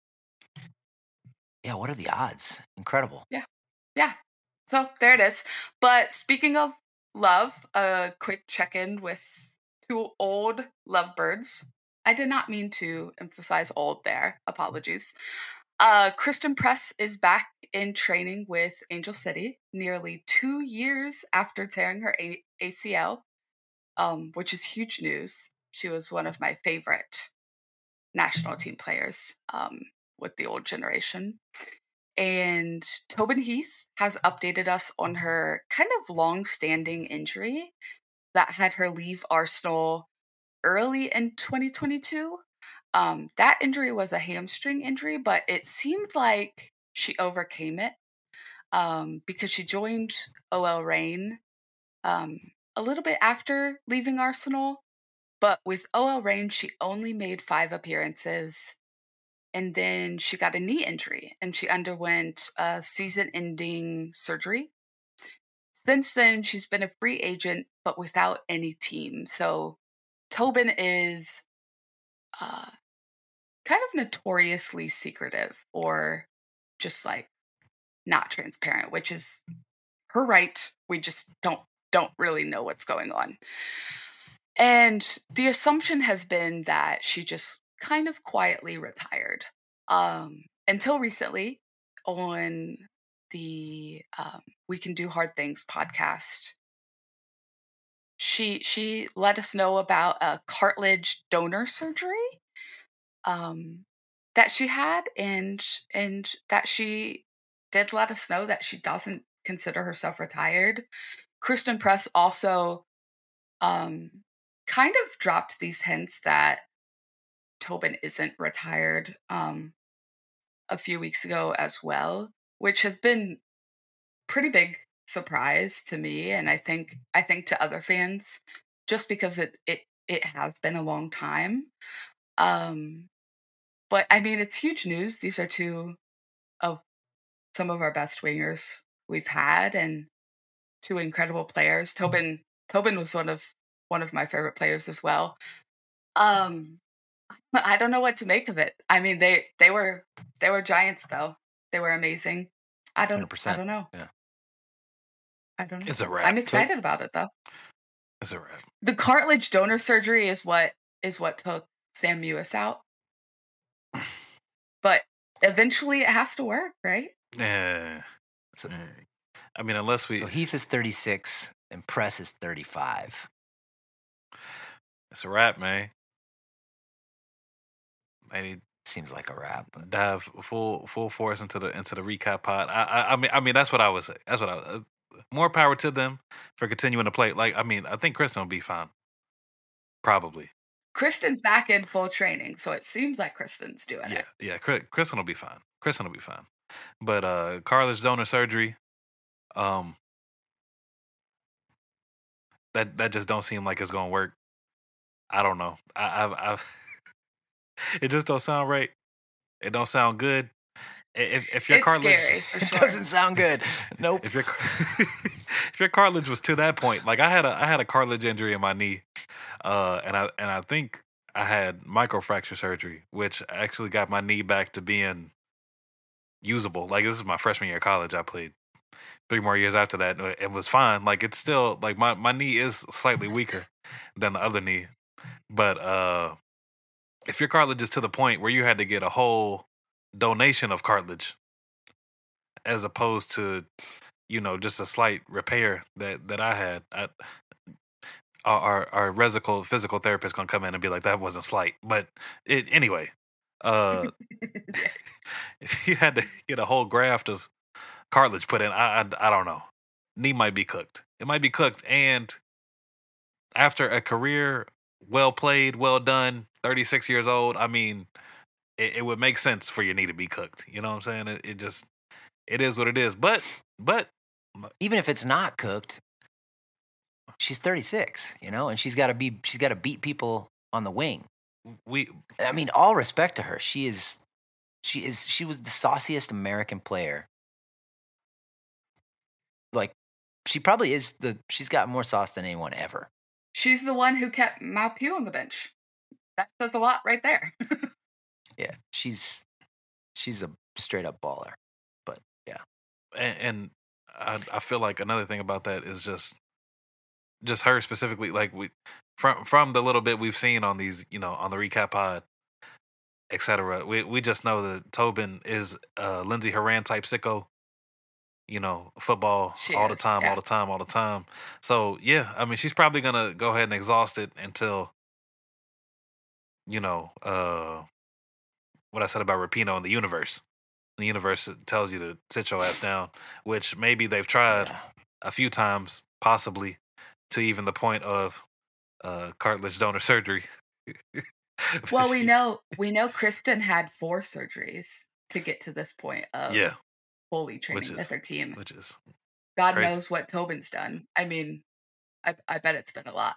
Speaker 1: Yeah. What are the odds? Incredible.
Speaker 2: Yeah, so there it is. But speaking of love, a quick check-in with two old lovebirds. I did not mean to emphasize old there. Apologies. Uh, Kristen Press is back in training with Angel City nearly two years after tearing her A- ACL, um, which is huge news. She was one of my favorite national team players um, with the old generation. And Tobin Heath has updated us on her kind of long-standing injury that had her leave Arsenal early in twenty twenty-two. Um, that injury was a hamstring injury, but it seemed like she overcame it um, because she joined O L Reign um, a little bit after leaving Arsenal. But with O L Reign, she only made five appearances. And then she got a knee injury and she underwent a season ending surgery. Since then, she's been a free agent, but without any team. So Tobin is uh, kind of notoriously secretive or just like not transparent, which is her right. We just don't don't really know what's going on. And the assumption has been that she just kind of quietly retired. Um, until recently, on the um, We Can Do Hard Things podcast, she she let us know about a cartilage donor surgery um, that she had, and and that she did let us know that she doesn't consider herself retired. Kristen Press also um, kind of dropped these hints that Tobin isn't retired um, a few weeks ago as well, which has been pretty big surprise to me, and I think I think to other fans, just because it it it has been a long time. Um, but I mean, it's huge news. These are two of some of our best wingers we've had, and two incredible players. Tobin Tobin was one of one of my favorite players as well. Um, I don't know what to make of it. I mean, they they were they were giants though. They were amazing. I don't
Speaker 1: one hundred percent.
Speaker 2: I don't know.
Speaker 1: Yeah.
Speaker 2: I don't know.
Speaker 3: It's a wrap.
Speaker 2: I'm excited about it though.
Speaker 3: It's a wrap.
Speaker 2: The cartilage donor surgery is what is what took Sam Mewis out. But eventually it has to work, right?
Speaker 3: Yeah.
Speaker 1: So,
Speaker 3: I mean, unless we.
Speaker 1: so Heath is thirty-six and Press is thirty-five.
Speaker 3: It's a wrap, man. I need
Speaker 1: seems like a wrap. But.
Speaker 3: Dive full full force into the into the recap pod. I, I I mean I mean that's what I would say. That's what I. Uh, more power to them for continuing to play. Like I mean I think Kristen will be fine. Probably.
Speaker 2: Kristen's back in full training, so it seems like Kristen's doing
Speaker 3: yeah,
Speaker 2: it.
Speaker 3: Yeah, yeah. Kristen will be fine. Kristen will be fine. But uh, cartilage donor surgery, um, that that just don't seem like it's gonna work. I don't know. I, I've, I've it just don't sound right. It don't sound good. If if your
Speaker 2: it's
Speaker 3: cartilage
Speaker 2: scary, for
Speaker 1: it
Speaker 2: sure.
Speaker 1: doesn't sound good. Nope.
Speaker 3: If your if your cartilage was to that point, like I had a I had a cartilage injury in my knee, uh, and I and I think I had microfracture surgery, which actually got my knee back to being usable. Like this is my freshman year of college. I played three more years after that. It was fine. Like it's still like my, my knee is slightly weaker than the other knee. But uh, if your cartilage is to the point where you had to get a whole donation of cartilage as opposed to, you know, just a slight repair that, that I had, I, our our resical physical therapist gonna come in and be like, that wasn't slight. But it anyway, uh, if you had to get a whole graft of cartilage put in, I, I I don't know. Knee might be cooked. It might be cooked. And after a career well played, well done, thirty-six years old, I mean, it, it would make sense for your knee to be cooked. You know what I'm saying? It, it just, it is what it is. But, but.
Speaker 1: Even if it's not cooked, she's thirty-six, you know, and she's got to be, she's got to beat people on the wing.
Speaker 3: We,
Speaker 1: I mean, all respect to her. She is, she is, she was the sauciest American player. Like, she probably is the, she's got more sauce than anyone ever.
Speaker 2: She's the one who kept Maupue on the bench. That says a lot right there.
Speaker 1: Yeah, she's, she's a straight up baller. But yeah.
Speaker 3: And, and I, I feel like another thing about that is just, just her specifically, like we, from, from the little bit we've seen on these, you know, on the recap pod, et cetera, we, we just know that Tobin is a Lindsey Horan type sicko. You know, football
Speaker 2: she
Speaker 3: all
Speaker 2: is,
Speaker 3: the time,
Speaker 2: yeah.
Speaker 3: all the time, all the time. So, yeah, I mean, she's probably going to go ahead and exhaust it until, you know, uh, what I said about Rapinoe in the universe. The universe tells you to sit your ass down, which maybe they've tried
Speaker 1: Yeah.
Speaker 3: a few times, possibly, to even the point of uh, cartilage donor surgery.
Speaker 2: Well, we
Speaker 3: She-
Speaker 2: know we know Kristen had four surgeries to get to this point of
Speaker 3: Yeah,
Speaker 2: fully training
Speaker 3: Which is-
Speaker 2: with her team.
Speaker 3: which is
Speaker 2: God
Speaker 3: crazy.
Speaker 2: knows what Tobin's done. I mean, I, I bet it's been a lot.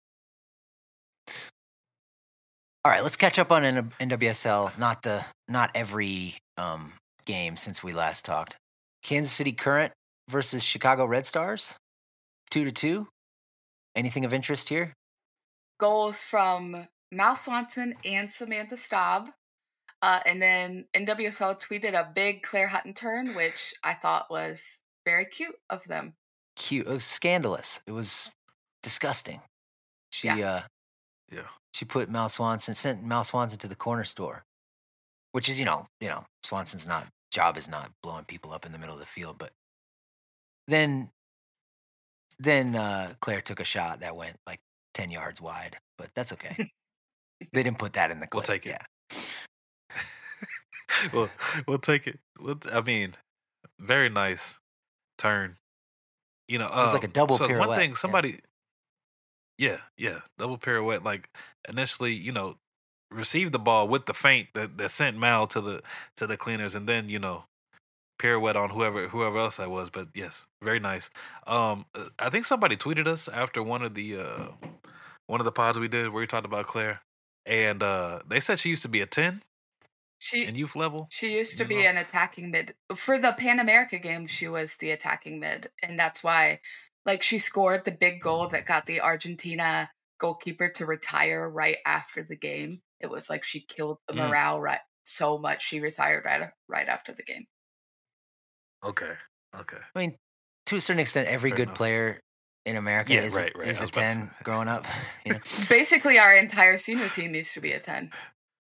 Speaker 1: All right, let's catch up on N W S L. Not the, not every um, game since we last talked. Kansas City Current versus Chicago Red Stars, two to two. Anything of interest here?
Speaker 2: Goals from Mal Swanson and Samantha Staub. Uh, and then N W S L tweeted a big Claire Hutton turn, which I thought was very cute of them.
Speaker 1: Cute. It was scandalous. It was disgusting. She
Speaker 2: Yeah.
Speaker 1: uh,
Speaker 3: Yeah.
Speaker 1: she put Mal Swanson, sent Mal Swanson to the corner store, which is, you know, you know, Swanson's not job is not blowing people up in the middle of the field, but then then uh, Claire took a shot that went like ten yards wide, but that's okay. They didn't put that in the clip.
Speaker 3: We'll take it.
Speaker 1: Yeah.
Speaker 3: we'll, we'll take it. We'll t- I mean, very nice turn. You know,
Speaker 1: It was like a
Speaker 3: um,
Speaker 1: double
Speaker 3: so
Speaker 1: pirouette,
Speaker 3: One thing,
Speaker 1: yeah.
Speaker 3: somebody, yeah, yeah, double pirouette. Like initially, you know, received the ball with the feint that, that sent Mal to the to the cleaners, and then you know, pirouette on whoever whoever else that was. But yes, very nice. Um, I think somebody tweeted us after one of the uh, one of the pods we did where we talked about Claire, and uh, they said she used to be a ten
Speaker 2: She
Speaker 3: in youth level.
Speaker 2: She used to
Speaker 3: You
Speaker 2: be
Speaker 3: know?
Speaker 2: an attacking mid. For the Pan America game, she was the attacking mid. And that's why, like, she scored the big goal that got the Argentina goalkeeper to retire right after the game. It was like she killed the
Speaker 3: Mm.
Speaker 2: morale right so much she retired right, right after the game.
Speaker 3: Okay. Okay.
Speaker 1: I mean, to a certain extent, every
Speaker 3: Fair
Speaker 1: good
Speaker 3: enough.
Speaker 1: player in America
Speaker 3: Yeah,
Speaker 1: is,
Speaker 3: right, right.
Speaker 1: is
Speaker 3: I
Speaker 1: a
Speaker 3: was about to
Speaker 1: ten growing up. You know?
Speaker 2: Basically, our entire senior team needs to be a ten.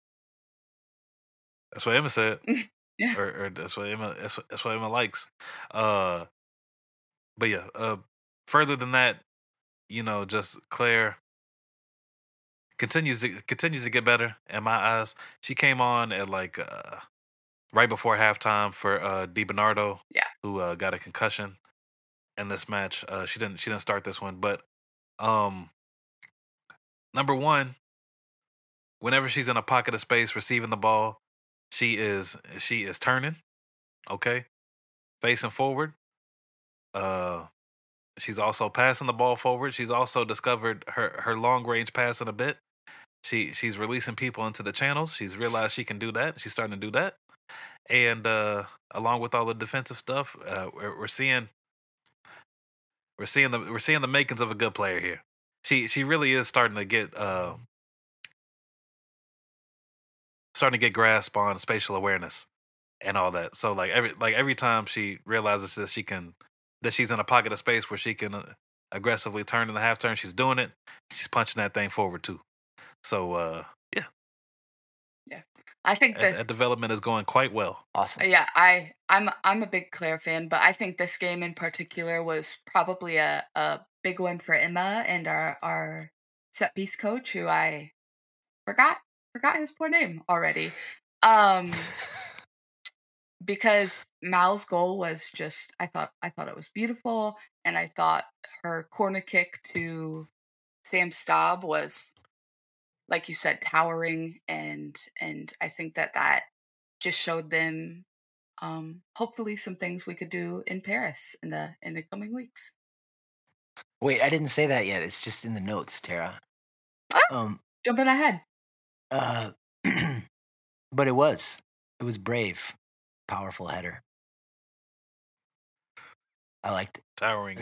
Speaker 3: That's what Emma said.
Speaker 2: Yeah.
Speaker 3: Or, or that's what Emma that's, what- that's what Emma likes. Uh but yeah, uh further than that, you know, just Claire continues to continues to get better in my eyes. She came on at like uh right before halftime for uh DiBernardo,
Speaker 2: Yeah.
Speaker 3: who uh, got a concussion in this match. Uh she didn't she didn't start this one, but um number one, whenever she's in a pocket of space receiving the ball, she is she is turning, okay? Facing forward. Uh she's also passing the ball forward. She's also discovered her her long range passing a bit. She she's releasing people into the channels. She's realized she can do that. She's starting to do that. And uh along with all the defensive stuff, uh we're, we're seeing we're seeing the we're seeing the makings of a good player here. She she really is starting to get uh starting to get grasp on spatial awareness and all that. So like every like every time she realizes that she can that she's in a pocket of space where she can uh, aggressively turn in the half turn, she's doing it. She's punching that thing forward too. So uh yeah,
Speaker 2: Yeah. I think
Speaker 3: that,
Speaker 2: this.
Speaker 3: that development is going quite well.
Speaker 1: Awesome.
Speaker 2: Yeah, I I'm I'm a big Claire fan, but I think this game in particular was probably a, a big one for Emma and our our set piece coach, who I forgot forgot his poor name already. Um because Mal's goal was just I thought I thought it was beautiful, and I thought her corner kick to Sam Staub was, like you said, towering, and and I think that that just showed them um hopefully some things we could do in Paris in the in the coming weeks.
Speaker 1: Wait, I didn't say that yet. It's just in the notes, Tara.
Speaker 2: Ah!
Speaker 1: Um,
Speaker 2: Jumping ahead.
Speaker 1: uh, but it was it was brave, powerful header. I liked it.
Speaker 3: Towering.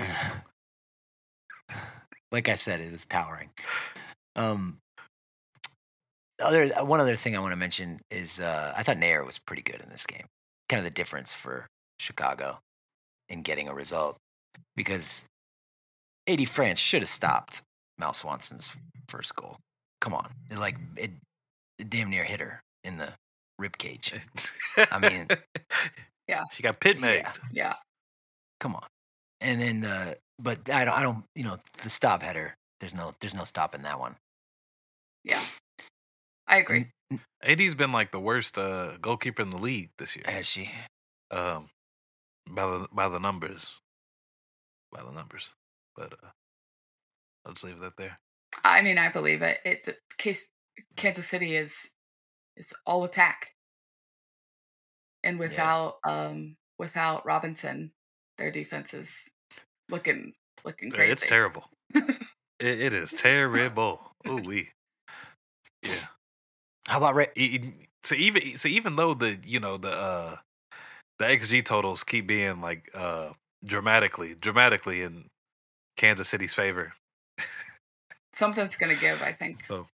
Speaker 1: Like I said, it was towering. Um, other one other thing I want to mention is uh, I thought Nair was pretty good in this game. Kind of the difference for Chicago in getting a result, because A D France should have stopped Mal Swanson's first goal. Come on, it like it, it damn near hit her in the rib cage. I mean,
Speaker 2: Yeah.
Speaker 3: She got pit made.
Speaker 1: Yeah.
Speaker 2: Yeah.
Speaker 1: Come on. And then, uh, but I don't, I don't, you know, the stop header. There's no, there's no stopping that one.
Speaker 2: Yeah. I agree.
Speaker 3: A D's been like the worst uh, goalkeeper in the league this year.
Speaker 1: Has she?
Speaker 3: Um, by the by the numbers, by the numbers. But uh, I'll just leave that there.
Speaker 2: I mean, I believe it. It the case Kansas City is is all attack, and without um without Robinson, their defense is looking looking crazy.
Speaker 3: It's terrible. it, it is terrible. Ooh wee. Yeah.
Speaker 1: How about Ray?
Speaker 3: E- e- So even so, even though the you know the uh, the X G totals keep being like uh, dramatically dramatically in Kansas City's favor.
Speaker 2: Something's gonna give, I think.
Speaker 3: So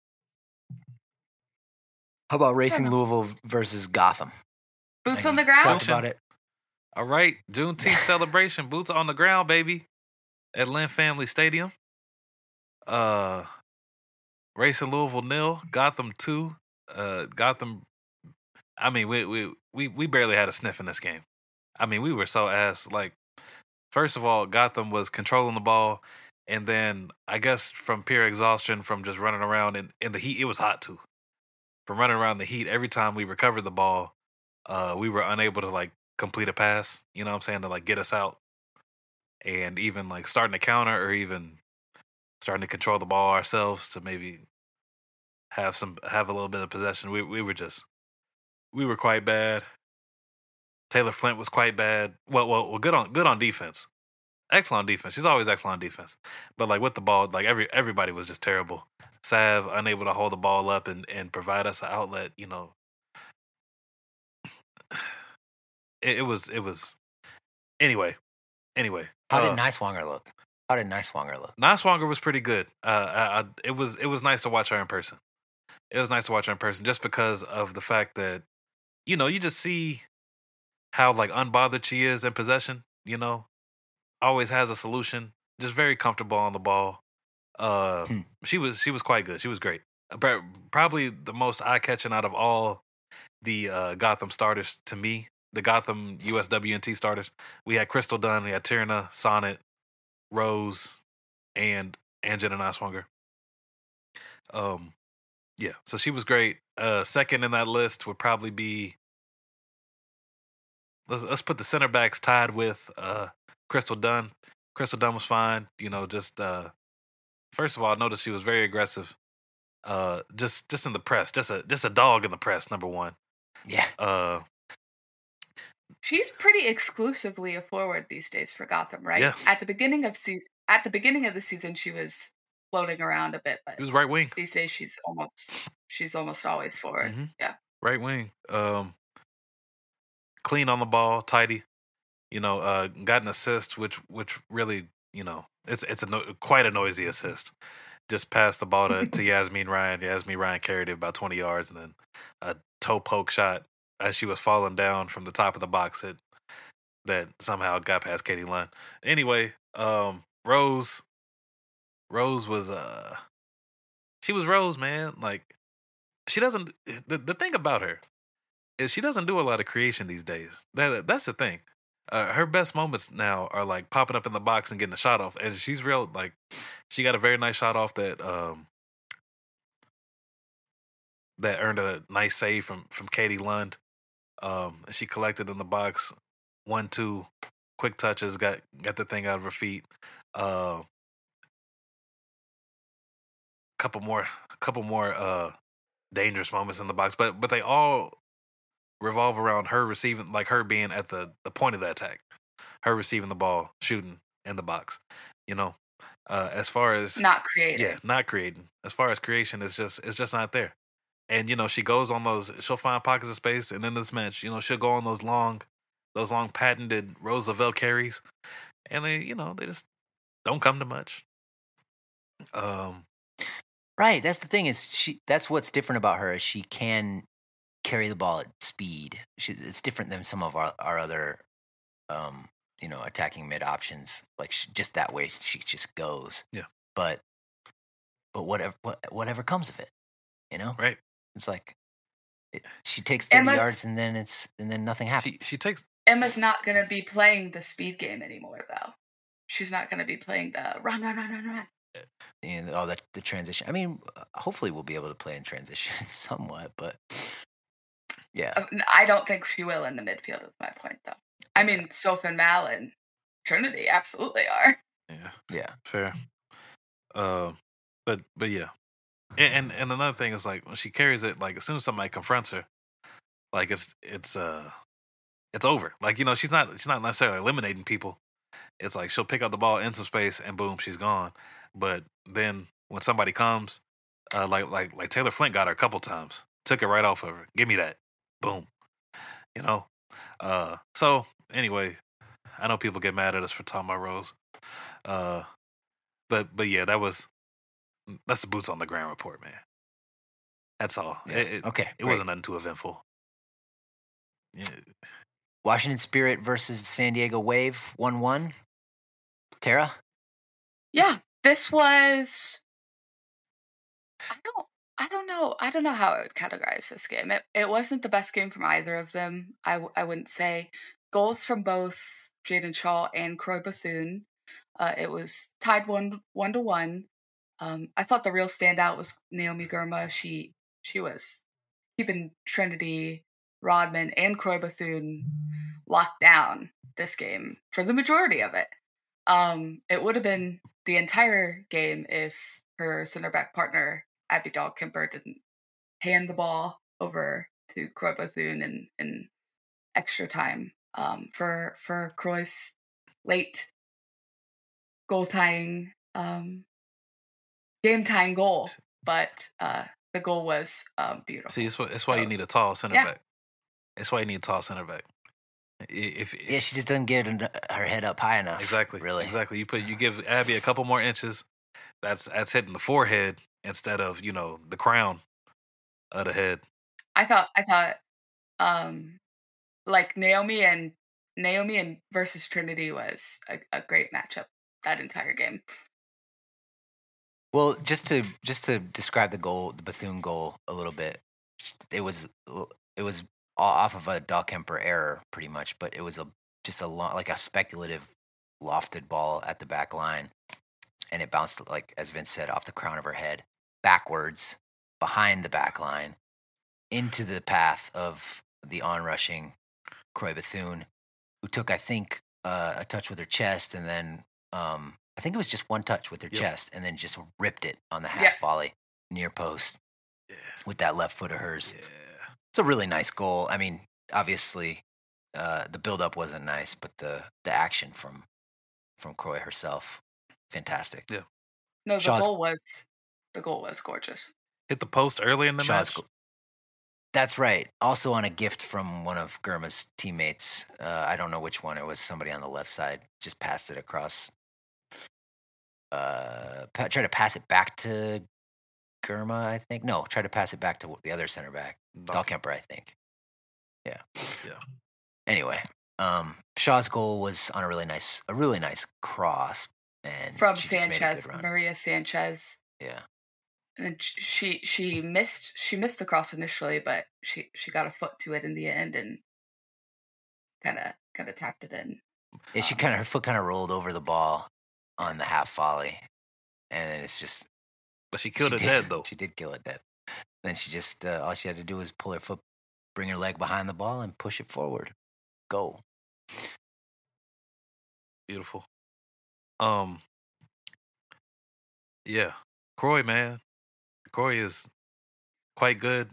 Speaker 1: How about Racing
Speaker 2: know.
Speaker 1: Louisville versus Gotham?
Speaker 2: Boots
Speaker 1: I
Speaker 2: on the
Speaker 1: mean, Talk
Speaker 2: ground.
Speaker 1: about it.
Speaker 3: all right, Juneteenth celebration, boots on the ground, baby, at Lynn Family Stadium. Uh, Racing Louisville nil, Gotham two. Uh, Gotham. I mean, we we we we barely had a sniff in this game. I mean, we were so ass. Like, first of all, Gotham was controlling the ball, and then I guess from pure exhaustion from just running around in, in the heat, it was hot too. From running around in the heat, every time we recovered the ball, uh, we were unable to like complete a pass. You know what I'm saying? To like get us out, and even like starting to counter or even starting to control the ball ourselves to maybe have some have a little bit of possession. We we were just we were quite bad. Taylor Flint was quite bad. Well, well, well, good on good on defense. Excellent on defense. She's always excellent on defense. But like with the ball, like every everybody was just terrible. Sav unable to hold the ball up and, and provide us an outlet. You know, it, it was it was. Anyway, anyway.
Speaker 1: How
Speaker 3: uh,
Speaker 1: did Niswanger look? How did Niswanger look?
Speaker 3: Niswanger was pretty good. Uh, I, I, it was it was nice to watch her in person. It was nice to watch her in person just because of the fact that, you know, you just see how like unbothered she is in possession. You know, always has a solution. just very comfortable on the ball. Uh,
Speaker 1: Hmm.
Speaker 3: she was she was quite good. She was great. Pro- Probably the most eye catching out of all the uh, Gotham starters to me. The Gotham U S W N T starters. We had Crystal Dunn, we had Tierna, Sonnet, Rose, and and Jenna Noswanger. Um, yeah, so she was great. Uh, second in that list would probably be. Let's let's put the center backs tied with uh, Crystal Dunn. Crystal Dunn was fine. You know, just uh, first of all, I noticed she was very aggressive. Uh, just just in the press, just a just a dog in the press. Number one.
Speaker 1: Yeah.
Speaker 3: Uh,
Speaker 2: She's pretty exclusively a forward these days for Gotham, right?
Speaker 3: Yeah.
Speaker 2: At the beginning of se- at the beginning of the season, she was floating around a bit, but
Speaker 3: He was right wing.
Speaker 2: these days she's almost she's almost always forward.
Speaker 3: Mhm.
Speaker 2: Yeah.
Speaker 3: Right wing. Um, clean on the ball, tidy. You know, uh, got an assist, which which really, you know, it's it's a no, quite a noisy assist. Just passed the ball to, to Yasmin Ryan. Yasmin Ryan carried it about twenty yards, and then a toe poke shot as she was falling down from the top of the box hit that somehow got past Katie Lund. Anyway, um, Rose, Rose was uh, she was Rose, man. Like she doesn't. The the thing about her is she doesn't do a lot of creation these days. That that's the thing. Uh, her best moments now are like popping up in the box and getting a shot off, and she's real. Like she got a very nice shot off that um that earned a nice save from from Katie Lund. Um, she collected in the box, one two quick touches, got got the thing out of her feet. Uh, couple more, couple more uh dangerous moments in the box, but but they all revolve around her receiving, like her being at the, the point of the attack, her receiving the ball, shooting in the box. You know, uh, as far as
Speaker 2: Not creative.
Speaker 3: yeah, not creating. As far as creation, it's just it's just not there. And you know, she goes on those. She'll find pockets of space, and in this match, you know, she'll go on those long, those long patented Roosevelt carries, and they, you know, they just don't come to much. Um,
Speaker 1: Right. That's the thing is she. That's what's different about her is she can carry the ball at speed. She, it's different than some of our, our other, um, you know, attacking mid options. Like she, just that way, she just goes.
Speaker 3: Yeah.
Speaker 1: But, but whatever, what, whatever comes of it, you know.
Speaker 3: right.
Speaker 1: It's like it, she takes thirty
Speaker 2: Emma's-
Speaker 1: yards and then it's and then nothing happens.
Speaker 3: She she takes
Speaker 2: Emma's not going to be playing the speed game anymore, though. She's not going to be playing the run, run, run, run, run.
Speaker 1: And all that the transition. I mean, hopefully we'll be able to play in transition somewhat, but yeah.
Speaker 2: Uh, I don't think she will in the midfield, is my point, though. I mean, Soph and Mal and Trinity absolutely are.
Speaker 3: yeah.
Speaker 1: Yeah.
Speaker 3: Fair. Uh, but but yeah, and, and and another thing is like when she carries it, like as soon as somebody confronts her, like it's it's uh it's over. Like you know she's not she's not necessarily eliminating people. It's like she'll pick up the ball in some space and boom, she's gone. But then when somebody comes, uh, like like like Taylor Flint got her a couple times, took it right off of her. Give me that, boom. You know. Uh, so anyway, I know people get mad at us for talking about Rose. Uh. But but yeah, that was that's the boots on the ground report, man. That's all.
Speaker 1: Yeah.
Speaker 3: It, it,
Speaker 1: Okay.
Speaker 3: It
Speaker 1: great.
Speaker 3: wasn't nothing too eventful. Yeah.
Speaker 1: Washington Spirit versus San Diego Wave, one one. Tara?
Speaker 2: Yeah, this was. I don't. I don't know. I don't know how I would categorize this game. It it wasn't the best game from either of them. I, w- I wouldn't say. Goals from both Jaden Shaw and Croy Bethune. Uh, it was tied one one to one. Um, I thought the real standout was Naomi Gurma. She she was keeping Trinity, Rodman, and Croy Bethune locked down this game for the majority of it. Um, it would have been the entire game if her center back partner Abby Dahlkemper didn't hand the ball over to Croy Bethune in, in extra time um, for for Croy's late goal tying um, game tying goal, but uh, the goal was um, beautiful.
Speaker 3: See, it's, why- it's why
Speaker 2: So,
Speaker 3: you need a tall center
Speaker 2: yeah.
Speaker 3: back. It's why you need a tall center back. I- If, if
Speaker 1: Yeah, she just doesn't get her her head up high enough.
Speaker 3: exactly,
Speaker 1: Really.
Speaker 3: exactly. You put you give Abby a couple more inches. That's that's hitting the forehead instead of you know the crown of the head.
Speaker 2: I thought I thought um, like Naomi and Naomi and versus Trinity was a, a great matchup that entire game.
Speaker 1: Well, just to just to describe the goal, the Bethune goal a little bit, it was it was off of a Dahlkemper error, pretty much, but it was a just a lo- like a speculative lofted ball at the back line, and it bounced, like as Vince said, off the crown of her head backwards behind the back line into the path of the onrushing Croix Bethune, who took, I think, uh, a touch with her chest, and then um, I think it was just one touch with her
Speaker 3: Yep.
Speaker 1: chest, and then just ripped it on the half
Speaker 2: Yeah.
Speaker 1: volley near post
Speaker 3: Yeah.
Speaker 1: with that left foot of hers.
Speaker 3: Yeah.
Speaker 1: It's a really nice goal. I mean, obviously, uh, the build-up wasn't nice, but the the action from from Croix herself, fantastic.
Speaker 3: Yeah.
Speaker 2: No, the
Speaker 1: Shaw's-
Speaker 2: goal was the goal was gorgeous.
Speaker 3: Hit the post early in the
Speaker 1: Shaw's
Speaker 3: match.
Speaker 1: go- That's right. Also on a gift from one of Germa's teammates. Uh, I don't know which one. It was somebody on the left side. Just passed it across. Uh, pa- try to pass it back to Germa, I think. No, try to pass it back to the other center back, Dahlkemper, I think. Yeah.
Speaker 3: Yeah.
Speaker 1: Anyway, um, Shaw's goal was on a really nice, a really nice cross, and
Speaker 2: From
Speaker 1: she just made a
Speaker 2: Sanchez,
Speaker 1: good run.
Speaker 2: Maria Sanchez.
Speaker 1: Yeah.
Speaker 2: And sh- she she missed she missed the cross initially, but she she got a foot to it in the end and kind of kind of tapped it in.
Speaker 1: Yeah, she kind of her foot kind of rolled over the ball on the half volley, and then it's just
Speaker 3: But she killed
Speaker 1: she
Speaker 3: it
Speaker 1: did-
Speaker 3: dead though.
Speaker 1: She did kill it dead. Then she just uh, all she had to do was pull her foot, bring her leg behind the ball, and push it forward. Go.
Speaker 3: Beautiful. Um. Yeah, Croy, man, Croy is quite good.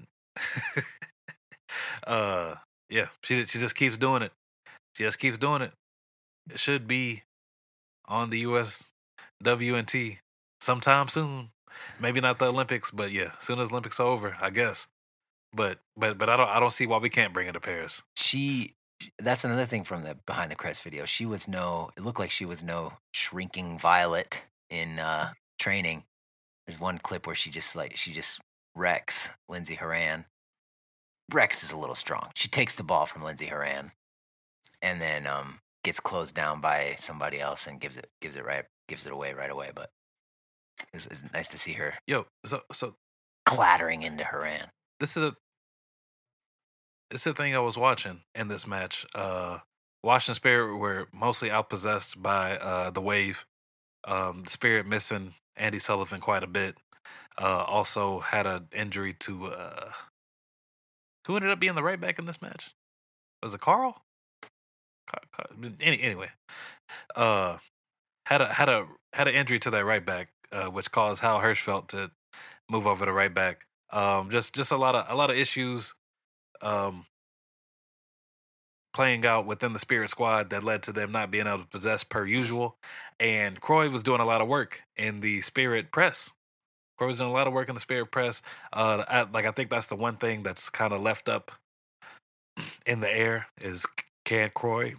Speaker 3: uh, yeah, she she just keeps doing it. She just keeps doing it. It should be on the U S W N T sometime soon. Maybe not the Olympics, but yeah, soon as Olympics are over, I guess. But but but I don't I don't see why we can't bring her to Paris.
Speaker 1: She. That's another thing from the behind the crest video. She was no. It looked like she was no shrinking violet in uh, training. There's one clip where she just like she just wrecks Lindsey Horan. Rex is a little strong. She takes the ball from Lindsey Horan, and then um, gets closed down by somebody else and gives it gives it right gives it away right away. But it's, it's nice to see her
Speaker 3: Yo, so so
Speaker 1: clattering into Horan.
Speaker 3: this is a this is the thing I was watching in this match. Uh, Washington Spirit were mostly outpossessed by uh, the Wave. Um, Spirit missing Andy Sullivan quite a bit. Uh, also had an injury to uh, who ended up being the right back in this match. Was it Carl? Car- Car- Any, anyway, uh, had a had a had an injury to that right back, uh, which caused Hal Hirschfeld to move over to right back. Um, just just a lot of a lot of issues. Um, playing out within the Spirit squad that led to them not being able to possess per usual. And Croy was doing a lot of work in the Spirit press. Croy was doing a lot of work in the Spirit press. Uh, I, like I think that's the one thing that's kind of left up in the air is can Croy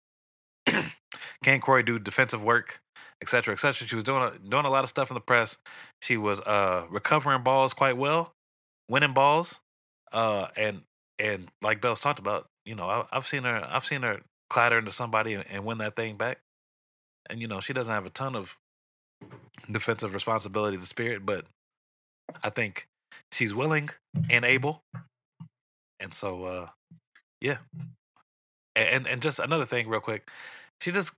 Speaker 3: can Croy do defensive work, et cetera, et cetera. She was doing a, doing a lot of stuff in the press. She was uh, recovering balls quite well, winning balls, uh, and and like Bell's talked about, you know, I, I've seen her, I've seen her clatter into somebody and, and win that thing back. And you know, she doesn't have a ton of defensive responsibility to Spirit, but I think she's willing and able. And so, uh, yeah. And and just another thing, real quick, she just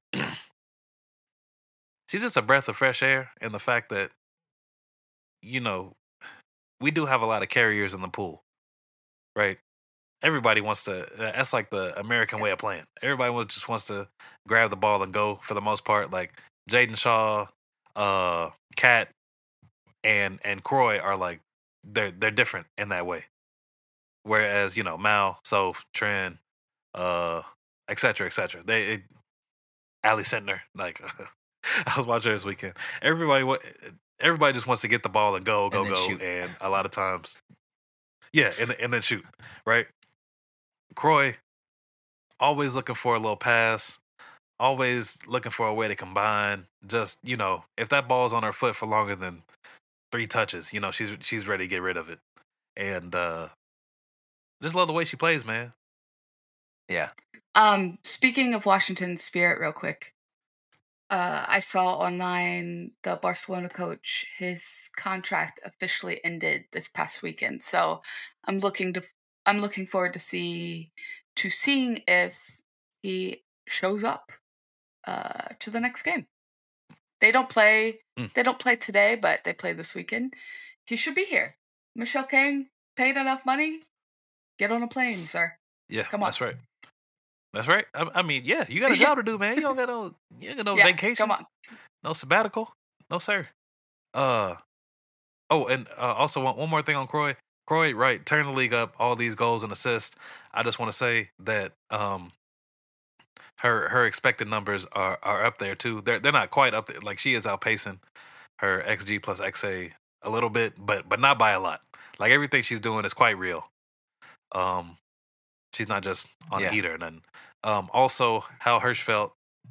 Speaker 3: she's just a breath of fresh air in the fact that, you know, we do have a lot of carriers in the pool, right? Everybody wants to. That's like the American way of playing. Everybody just wants to grab the ball and go for the most part. Like Jaden Shaw, uh, Kat, and and Croy are like they're they're different in that way. Whereas you know Mal, Soph, Trin, uh, et cetera, et cetera. They, it, Ali Sentner, like I was watching her this weekend. Everybody, wa- everybody just wants to get the ball and go, go,
Speaker 1: And then
Speaker 3: go,
Speaker 1: shoot.
Speaker 3: and a lot of times, yeah, and and then shoot, right? Croy, always looking for a little pass, always looking for a way to combine. Just, you know, if that ball's on her foot for longer than three touches, you know, she's she's ready to get rid of it. And uh just love the way she plays, man.
Speaker 1: Yeah.
Speaker 2: Um, speaking of Washington Spirit, real quick, Uh, I saw online the Barcelona coach, his contract officially ended this past weekend. So I'm looking to I'm looking forward to see to seeing if he shows up uh, to the next game. They don't play
Speaker 3: Mm.
Speaker 2: they don't play today, but they play this weekend. He should be here. Michelle Kang paid enough money. Get on a plane, sir.
Speaker 3: Yeah,
Speaker 2: Come on.
Speaker 3: that's right. That's right. I, I mean, yeah, you got a job to do, man. You don't got no, you ain't got no
Speaker 2: Yeah,
Speaker 3: vacation,
Speaker 2: come on.
Speaker 3: no sabbatical, no sir. Uh, oh, and uh, also one, one more thing on Croy. Croy, right? Turn the league up. All these goals and assists. I just want to say that um, her her expected numbers are are up there too. They're they're not quite up there. Like she is outpacing her X G plus X A a little bit, but but not by a lot. Like everything she's doing is quite real. Um, she's not just on
Speaker 1: Yeah.
Speaker 3: a heater or nothing. Um, also, Hal Hirschfeld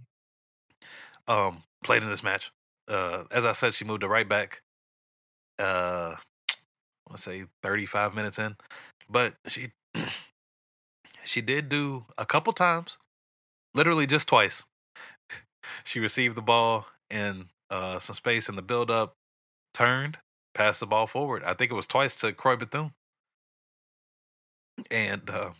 Speaker 3: um played in this match. Uh, as I said, she moved to right back. Uh, let's say thirty-five minutes in, but she she did do a couple times, literally just twice. She received the ball in uh some space in the build up, turned, passed the ball forward. I think it was twice to Croy Bethune, and um,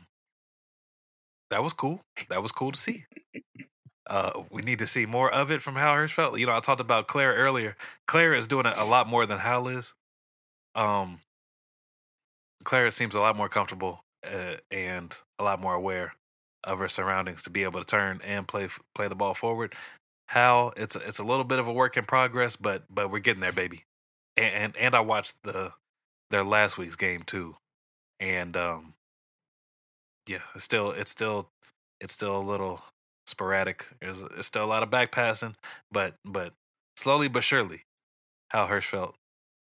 Speaker 3: that was cool. That was cool to see. Uh, we need to see more of it from Hal Hirschfeld. You know, I talked about Claire earlier. Claire is doing it a lot more than Hal is. Um, Claire seems a lot more comfortable uh, and a lot more aware of her surroundings to be able to turn and play play the ball forward. Hal, it's it's a little bit of a work in progress, but but we're getting there, baby. And and, and I watched the their last week's game too, and um, yeah, it's still it's still it's still a little sporadic. There's, there's still a lot of back passing, but but slowly but surely, Hal Hirschfeld,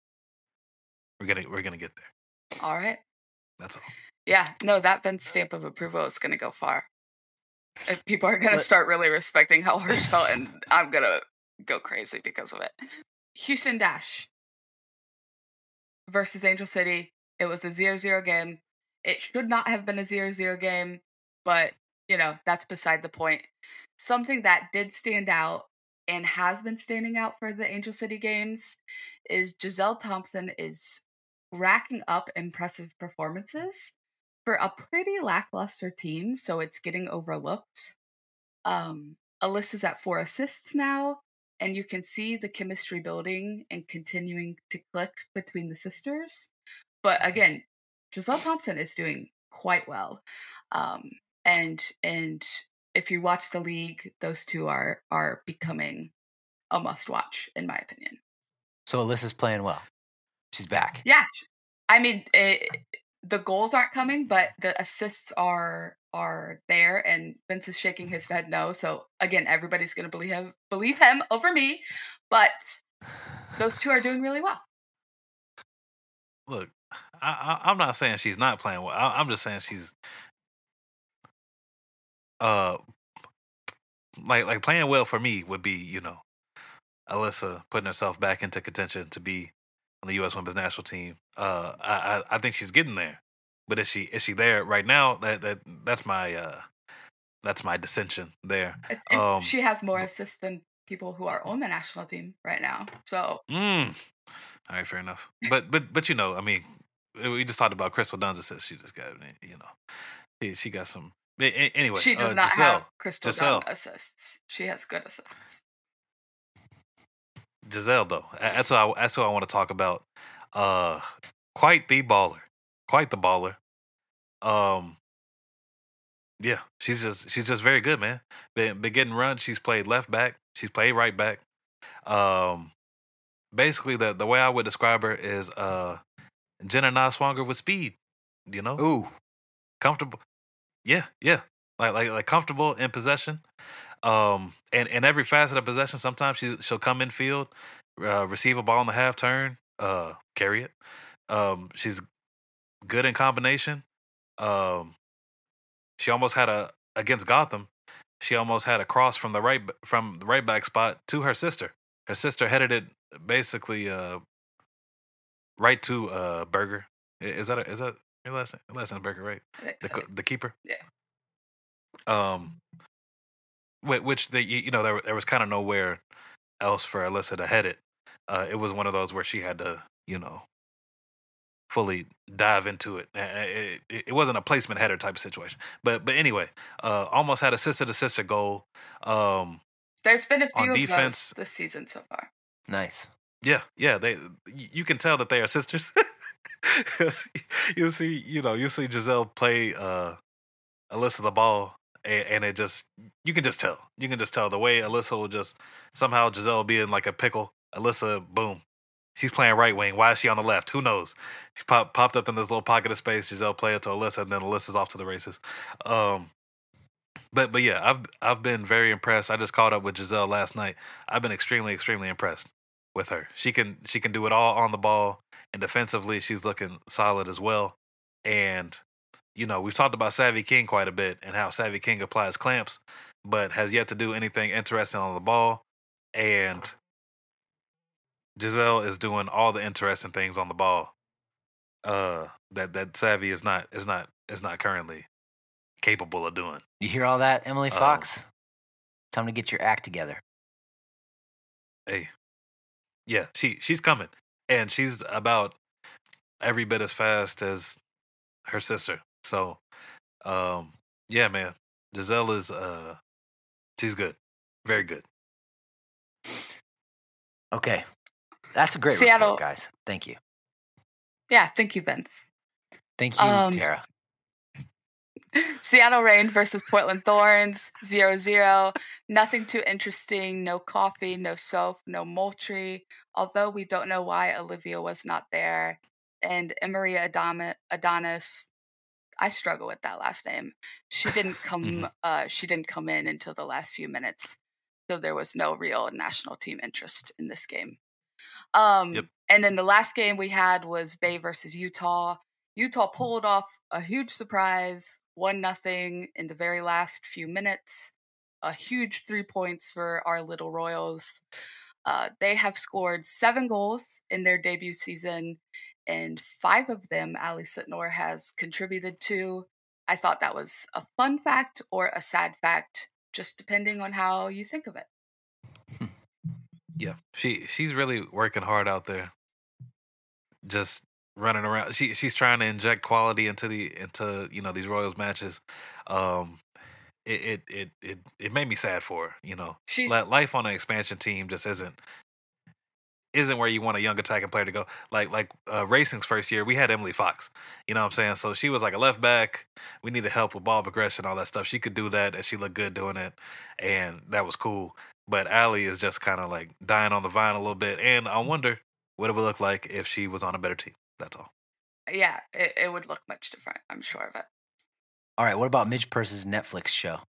Speaker 3: we're gonna we're gonna get there.
Speaker 2: All right.
Speaker 3: That's all.
Speaker 2: Yeah, no, that Vince stamp of approval is going to go far. If people are going to
Speaker 1: But-
Speaker 2: start really respecting Hal Hirschfeld, and I'm going to go crazy because of it. Houston Dash versus Angel City. It was a zero zero game. It should not have been a zero zero game, but, you know, that's beside the point. Something that did stand out and has been standing out for the Angel City games is Giselle Thompson is racking up impressive performances for a pretty lackluster team, so it's getting overlooked. Um, Alyssa's at four assists now, and you can see the chemistry building and continuing to click between the sisters. But again, Giselle Thompson is doing quite well. Um, and and if you watch the league, those two are are becoming a must watch, in my opinion.
Speaker 1: So Alyssa's playing well. She's back.
Speaker 2: Yeah, I mean, it, the goals aren't coming, but the assists are are there, and Vince is shaking his head no. So again, everybody's going to believe him, believe him over me. But those two are doing really well.
Speaker 3: Look, I, I, I'm not saying she's not playing well. I, I'm just saying she's uh like like playing well for me would be, you know, Alyssa putting herself back into contention to be on the U S Women's National Team. Uh, I, I I think she's getting there, but is she is she there right now? That that that's my uh that's my dissension there.
Speaker 2: It's, and
Speaker 3: Um,
Speaker 2: she has more assists than people who are on the national team right now. So
Speaker 3: Mm. All right, fair enough. But but but you know, I mean, we just talked about Crystal Dunn's assists. She just got, you know, she, she got some. a- a- Anyway,
Speaker 2: she does
Speaker 3: uh,
Speaker 2: not
Speaker 3: Giselle,
Speaker 2: have Crystal
Speaker 3: Giselle.
Speaker 2: Dunn assists. She has good assists.
Speaker 3: Giselle though, a- that's what I, that's what I want to talk about. Uh, quite the baller, quite the baller. Um, yeah, she's just she's just very good, man. Been, been getting runs. She's played left back. She's played right back. Um, basically the the way I would describe her is uh, Jenna Noswanger with speed. You know,
Speaker 1: Ooh.
Speaker 3: comfortable. Yeah, yeah, like like like comfortable in possession. Um, and and every facet of possession. Sometimes she she'll come in field, uh, receive a ball in the half turn, uh, carry it. Um, she's good in combination. Um, she almost had a against Gotham. She almost had a cross from the right from the right back spot to her sister. Her sister headed it basically uh, right to uh, Berger. I- Is that a, is that your last name? Your last name Berger, right?
Speaker 2: I think
Speaker 3: The
Speaker 2: so.
Speaker 3: co- the keeper.
Speaker 2: Yeah.
Speaker 3: Um. which they, you know, there there was kind of nowhere else for Alyssa to head it. Uh, it was one of those where she had to, you know, fully dive into it. It, it. it wasn't a placement header type of situation. But but anyway, uh, almost had a sister to sister goal. Um,
Speaker 2: There's been a
Speaker 3: on
Speaker 2: few of
Speaker 3: defense-
Speaker 2: those this season so far.
Speaker 1: Nice.
Speaker 3: yeah, yeah, they you can tell that they are sisters. you see, you know, you see Giselle play uh, Alyssa the ball, and, and it just you can just tell. You can just tell the way Alyssa will just somehow Giselle will be in like a pickle. Alyssa, boom. She's playing right wing. Why is she on the left? Who knows? She pop, popped up in this little pocket of space. Giselle play it to Alyssa, and then Alyssa's off to the races. Um, but but yeah, I've I've been very impressed. I just caught up with Giselle last night. I've been extremely extremely impressed with her. She can she can do it all on the ball, and defensively she's looking solid as well. And you know, we've talked about Savvy King quite a bit and how Savvy King applies clamps, but has yet to do anything interesting on the ball. And Giselle is doing all the interesting things on the ball uh, that that Savvy is not is not is not currently capable of doing.
Speaker 1: You hear all that, Emily
Speaker 3: Um,
Speaker 1: Fox? Time to get your act together.
Speaker 3: Hey, yeah, she she's coming, and she's about every bit as fast as her sister. So, um, yeah, man, Giselle is uh, she's good, very good.
Speaker 1: Okay. That's a great
Speaker 2: Seattle-
Speaker 1: report, guys. Thank you.
Speaker 2: Yeah, thank you, Vince.
Speaker 1: Thank you,
Speaker 2: Um,
Speaker 1: Tara.
Speaker 2: Seattle Reign versus Portland Thorns, zero zero. Nothing too interesting. No coffee, no soap, no Moultrie. Although we don't know why Olivia was not there. And Emery Adama- Adonis, I struggle with that last name. She didn't come.
Speaker 3: Mhm.
Speaker 2: uh, she didn't come in until the last few minutes, so there was no real national team interest in this game. Um,
Speaker 3: Yep.
Speaker 2: And then the last game we had was Bay versus Utah. Utah pulled off a huge surprise, one nothing in the very last few minutes. A huge three points for our Little Royals. Uh, they have scored seven goals in their debut season, and five of them Ali Sitnor has contributed to. I thought that was a fun fact or a sad fact, just depending on how you think of it.
Speaker 3: Yeah, she she's really working hard out there. Just running around. She she's trying to inject quality into the into you know these Royals matches. Um, it it it it, it made me sad for her. You know,
Speaker 2: She's
Speaker 3: Li- life on an expansion team just isn't isn't where you want a young attacking player to go. Like like uh, Racing's first year, we had Emily Fox. You know what I'm saying? So she was like a left back. We needed help with ball progression, all that stuff. She could do that, and she looked good doing it, and that was cool. But Allie is just kind of like dying on the vine a little bit, and I wonder what it would look like if she was on a better team. That's all.
Speaker 2: yeah, it, it would look much different. I'm sure of it.
Speaker 1: All right. What about Midge Purse's Netflix show?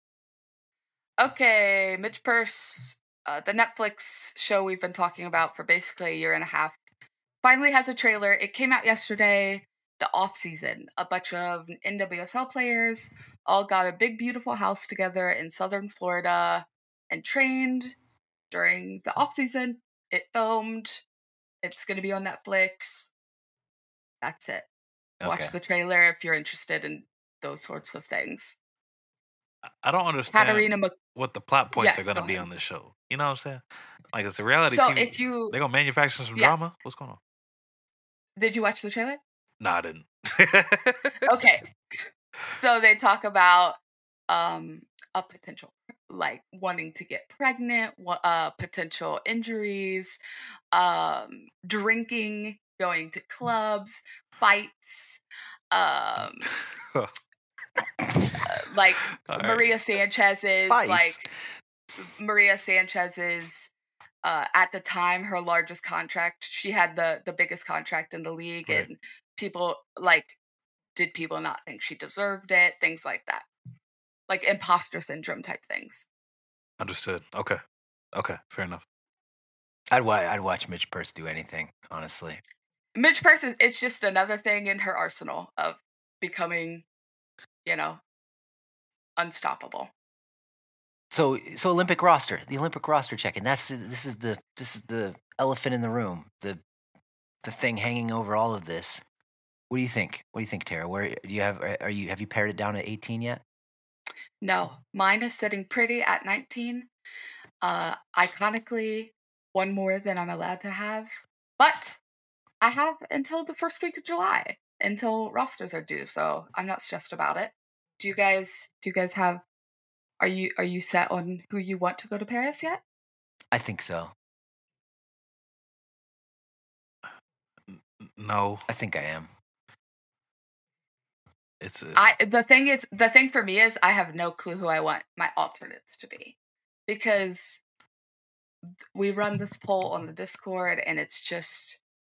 Speaker 2: Okay, Mitch Purse, uh, the Netflix show we've been talking about for basically a year and a half, finally has a trailer. It came out yesterday, the off season. A bunch of N W S L players all got a big, beautiful house together in southern Florida and trained during the off season. It filmed. It's going to be on Netflix. That's it. Watch
Speaker 1: Okay.
Speaker 2: the trailer if you're interested in those sorts of things.
Speaker 3: I- I don't understand
Speaker 2: Katarina Mc-
Speaker 3: what the plot points
Speaker 2: Yeah,
Speaker 3: are going to
Speaker 2: go
Speaker 3: be
Speaker 2: ahead.
Speaker 3: on this show. You know what I'm saying? Like it's a reality
Speaker 2: So
Speaker 3: T V.
Speaker 2: if you
Speaker 3: They gonna manufacture some
Speaker 2: Yeah.
Speaker 3: drama? What's going on?
Speaker 2: did you watch the trailer?
Speaker 3: Nah, I didn't.
Speaker 2: Okay. So they talk about um a potential like wanting to get pregnant, wha- uh potential injuries, um drinking, going to clubs, fights, um like
Speaker 3: All right.
Speaker 2: Maria Sanchez's
Speaker 1: Fights.
Speaker 2: like Maria Sanchez's uh at the time her largest contract. She had the the biggest contract in the league,
Speaker 3: Right.
Speaker 2: and people like did people not think she deserved it? Things like that. Like imposter syndrome type things.
Speaker 3: Understood. Okay. Okay. Fair enough.
Speaker 1: I'd, wa- I'd watch Midge Purse do anything, honestly.
Speaker 2: Mitch Purse is it's just another thing in her arsenal of becoming, you know, unstoppable.
Speaker 1: So, so Olympic roster, the Olympic roster check-in. That's this is the this is the elephant in the room, the the thing hanging over all of this. What do you think? What do you think, Tara? Where do you have? Are you have you pared it down to eighteen yet?
Speaker 2: No, mine is sitting pretty at nineteen. Uh, iconically, one more than I'm allowed to have. But I have until the first week of July until rosters are due, so I'm not stressed about it. Do you guys? Do you guys have? Are you are you set on who you want to go to Paris yet?
Speaker 1: I think so.
Speaker 3: No,
Speaker 1: I think I am.
Speaker 3: it's a,
Speaker 2: I the thing is the thing for me is I have no clue who I want my alternates to be, because we run this poll on the Discord and it's just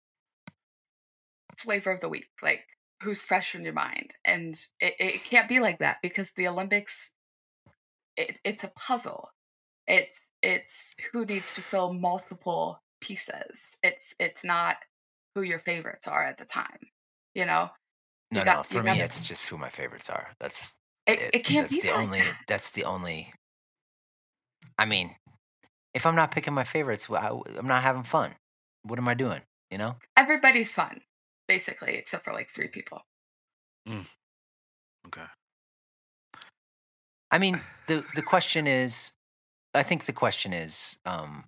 Speaker 2: flavor of the week, like who's fresh in your mind, and it, it can't be like that because the Olympics, it, it's a puzzle. It's it's who needs to fill multiple pieces. It's it's not who your favorites are at the time. You know.
Speaker 1: No,
Speaker 2: You
Speaker 1: no.
Speaker 2: got-
Speaker 1: For
Speaker 2: you
Speaker 1: me,
Speaker 2: gotta-
Speaker 1: it's just who my favorites are. That's
Speaker 2: It, it can't
Speaker 1: that's
Speaker 2: be
Speaker 1: the
Speaker 2: like
Speaker 1: only.
Speaker 2: that.
Speaker 1: That's the only. I mean, if I'm not picking my favorites, well, I, I'm not having fun. What am I doing? You know.
Speaker 2: Everybody's fun, basically, except for like three people.
Speaker 3: okay.
Speaker 1: I mean, the the question is, I think the question is, um,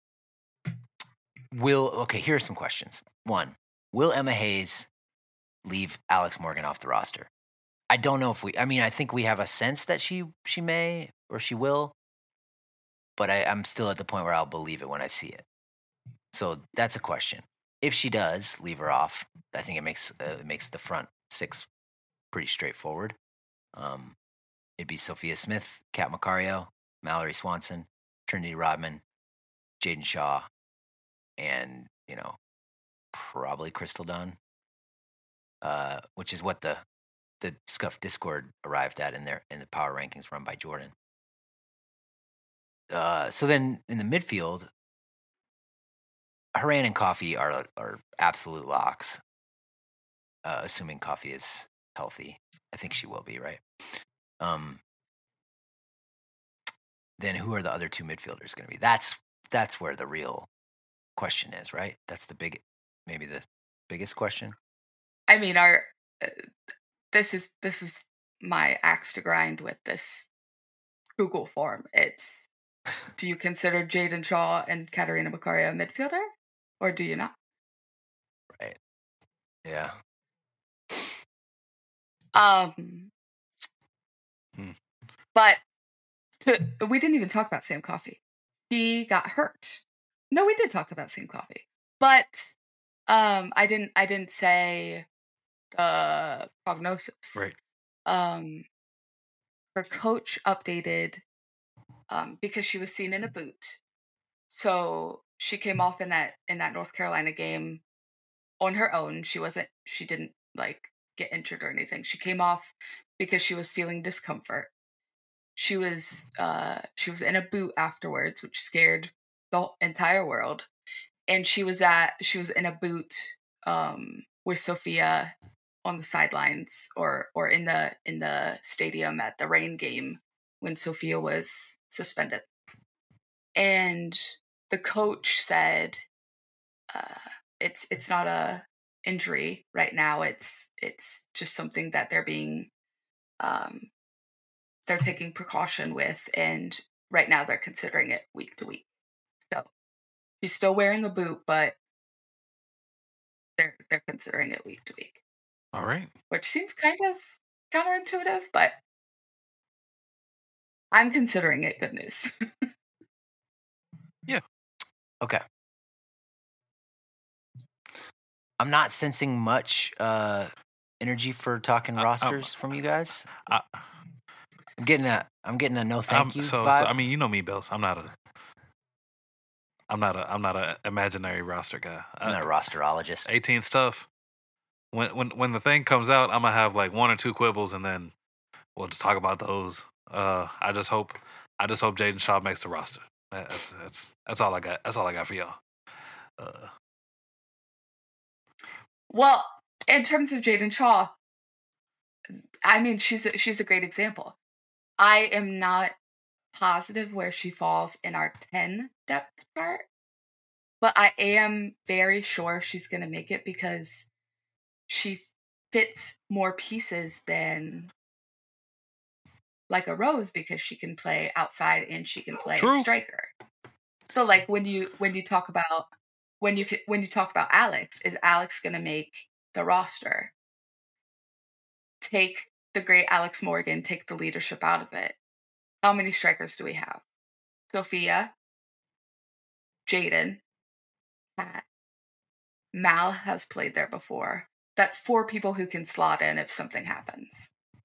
Speaker 1: will okay. Here are some questions. One, will Emma Hayes leave Alex Morgan off the roster? I don't know if we. I mean, I think we have a sense that she she may or she will, but I, I'm still at the point where I'll believe it when I see it. So that's a question. If she does leave her off, I think it makes uh, it makes the front six pretty straightforward. Um, it'd be Sophia Smith, Kat Macario, Mallory Swanson, Trinity Rodman, Jaden Shaw, and you know probably Crystal Dunn, uh, which is what the the Scuff Discord arrived at in their in the power rankings run by Jordan. Uh, so then in the midfield, Haran and Coffee are are absolute locks. Uh, assuming Coffee is healthy, I think she will be, right? Um, then who are the other two midfielders going to be? That's that's where the real question is, right? That's the big, maybe the biggest question.
Speaker 2: I mean, our uh, this is this is my axe to grind with this Google form. It's, do you consider Jaden Shaw and Katarina Macario a midfielder, or do you not?
Speaker 1: Right. Yeah.
Speaker 2: Um,
Speaker 3: Hmm.
Speaker 2: but to, we didn't even talk about Sam Coffey. He got hurt. No, we did talk about Sam Coffey, but um, I didn't. I didn't say the prognosis.
Speaker 3: Right.
Speaker 2: Um, her coach updated um, because she was seen in a boot. So she came off in that in that North Carolina game on her own. She wasn't. She didn't like get injured or anything. She came off because she was feeling discomfort. She was uh, she was in a boot afterwards, which scared the entire world. And she was at she was in a boot um, with Sophia on the sidelines, or or in the in the stadium at the rain game when Sophia was suspended. And the coach said, uh, "It's it's not a injury right now. It's it's just something that they're being um, they're taking precaution with, and right now they're considering it week to week." So she's still wearing a boot, but they're they're considering it week to week,
Speaker 3: All right.
Speaker 2: which seems kind of counterintuitive, but I'm considering it good news.
Speaker 1: Okay. I'm not sensing much uh, energy for talking
Speaker 3: I- I'm-
Speaker 1: rosters from you guys.
Speaker 3: I,
Speaker 1: I'm getting a I'm getting a no thank
Speaker 3: I'm,
Speaker 1: you
Speaker 3: so, so
Speaker 1: vibe.
Speaker 3: I mean, you know me, Bells. I'm not a. I'm not a. I'm not a imaginary roster guy.
Speaker 1: I'm not a rosterologist.
Speaker 3: eighteen stuff. When when when the thing comes out, I'm gonna have like one or two quibbles, and then we'll just talk about those. Uh, I just hope. I just hope Jaden Shaw makes the roster. That's that's that's all I got. That's all I got for y'all. Uh,
Speaker 2: Well, in terms of Jaden Shaw, I mean, she's a, she's a great example. I am not positive where she falls in our ten depth chart, but I am very sure she's going to make it because she fits more pieces than like a Rose because she can play outside and she can play
Speaker 3: True.
Speaker 2: striker. So like when you when you talk about when you when you talk about Alex, is Alex going to make the roster? Take the great Alex Morgan, take the leadership out of it. How many strikers do we have? Sophia, Jaden, Kat. Mal has played there before. That's four people who can slot in if something happens.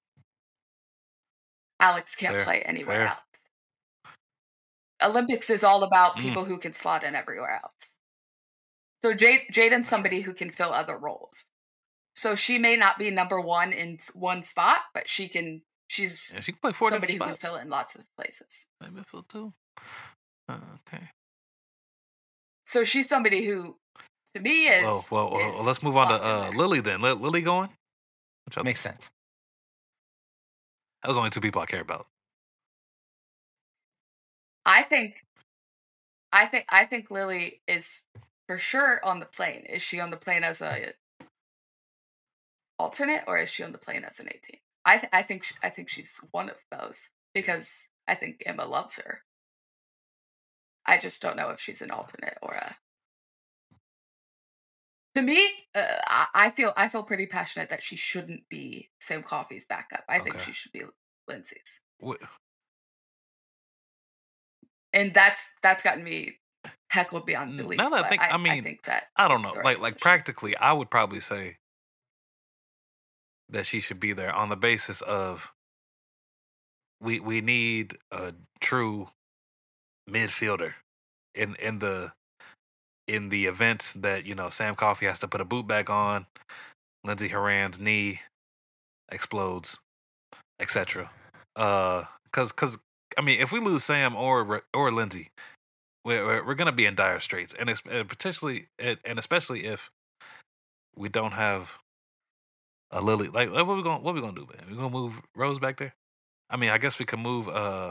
Speaker 2: Alex can't
Speaker 3: Fair,
Speaker 2: play anywhere
Speaker 3: fair.
Speaker 2: else. Olympics is all about
Speaker 3: Mm.
Speaker 2: people who can slot in everywhere else. So Jade, Jaden's somebody who can fill other roles. So she may not be number one in s- one spot, but she can. She's
Speaker 3: Yeah, she can play four
Speaker 2: somebody who
Speaker 3: different
Speaker 2: can
Speaker 3: spots.
Speaker 2: fill in lots of places.
Speaker 3: Play midfield too. Uh, okay.
Speaker 2: So she's somebody who, to me, is.
Speaker 3: Well, well, well,
Speaker 2: is
Speaker 3: let's move on to
Speaker 2: locked in
Speaker 3: uh,
Speaker 2: there.
Speaker 3: Lily then. Let Lily going. Which
Speaker 1: Makes sense.
Speaker 3: That was only two people I care about.
Speaker 2: I think, I think, I think Lily is for sure on the plane. Is she on the plane as a alternate, or is she on the plane as an eighteen? I, th- I think, sh- I think she's one of those because I think Emma loves her. I just don't know if she's an alternate or a. To me, uh, I, I feel, I feel pretty passionate that she shouldn't be Sam Coffey's backup. I think
Speaker 3: Okay.
Speaker 2: she should be Lindsay's,
Speaker 3: What,
Speaker 2: and that's that's gotten me heckled beyond
Speaker 3: N-
Speaker 2: belief.
Speaker 3: now that I
Speaker 2: but
Speaker 3: think- I mean,
Speaker 2: think that
Speaker 3: I don't
Speaker 2: it's
Speaker 3: know.
Speaker 2: the right
Speaker 3: Like, like
Speaker 2: position.
Speaker 3: practically, I would probably say that she should be there on the basis of we we need a true midfielder in in the in the event that, you know, Sam Coffey has to put a boot back on, Lindsey Horan's knee explodes, et cetera. Uh, cause cause I mean, if we lose Sam or or Lindsey, we're we're, we're gonna be in dire straits, and, it's, and potentially and and especially if we don't have a Lily. Like, what we gonna what we gonna do, man? We gonna move Rose back there? I mean, I guess we can move. Uh,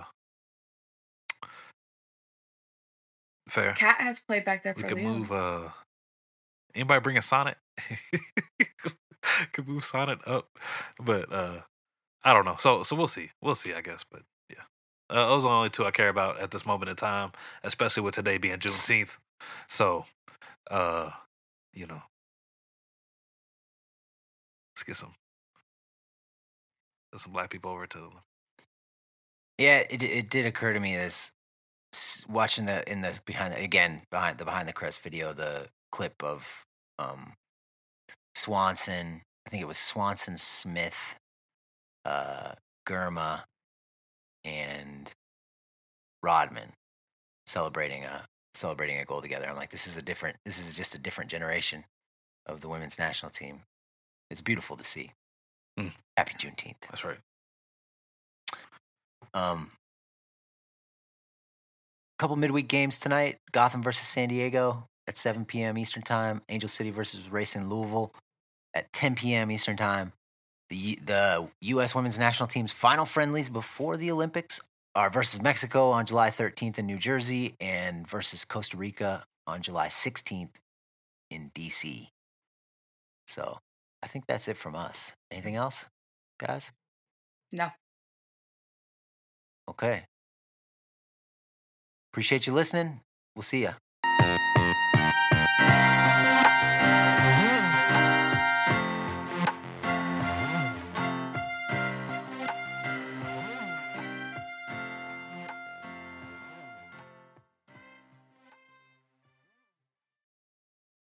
Speaker 3: fair.
Speaker 2: Kat has played back there
Speaker 3: We
Speaker 2: for
Speaker 3: could
Speaker 2: Leon.
Speaker 3: move. Uh, anybody bring a Sonnet? Could move Sonnet up, but uh, I don't know. So so we'll see. We'll see. I guess, but yeah, uh, those are the only two I care about at this moment in time, especially with today being Juneteenth. So, uh, you know, let's get some get some black people over to them.
Speaker 1: Yeah, it it did occur to me as s- watching the in the behind the, again behind the behind the crest video, the clip of um Swanson. I think it was Swanson, Smith, uh, Gurma, and Rodman celebrating a celebrating a goal together. I'm like, this is a different. This is just a different generation of the women's national team. It's beautiful to see.
Speaker 3: Mm.
Speaker 1: Happy Juneteenth.
Speaker 3: That's right.
Speaker 1: Um, couple midweek games tonight: Gotham versus San Diego at seven p.m. Eastern Time. Angel City versus Racing Louisville at ten p.m. Eastern Time. The the U S women's national team's final friendlies before the Olympics are versus Mexico on July thirteenth in New Jersey and versus Costa Rica on July sixteenth in D C. So I think that's it from us. Anything else, guys?
Speaker 2: No.
Speaker 1: Okay. Appreciate you listening. We'll see ya.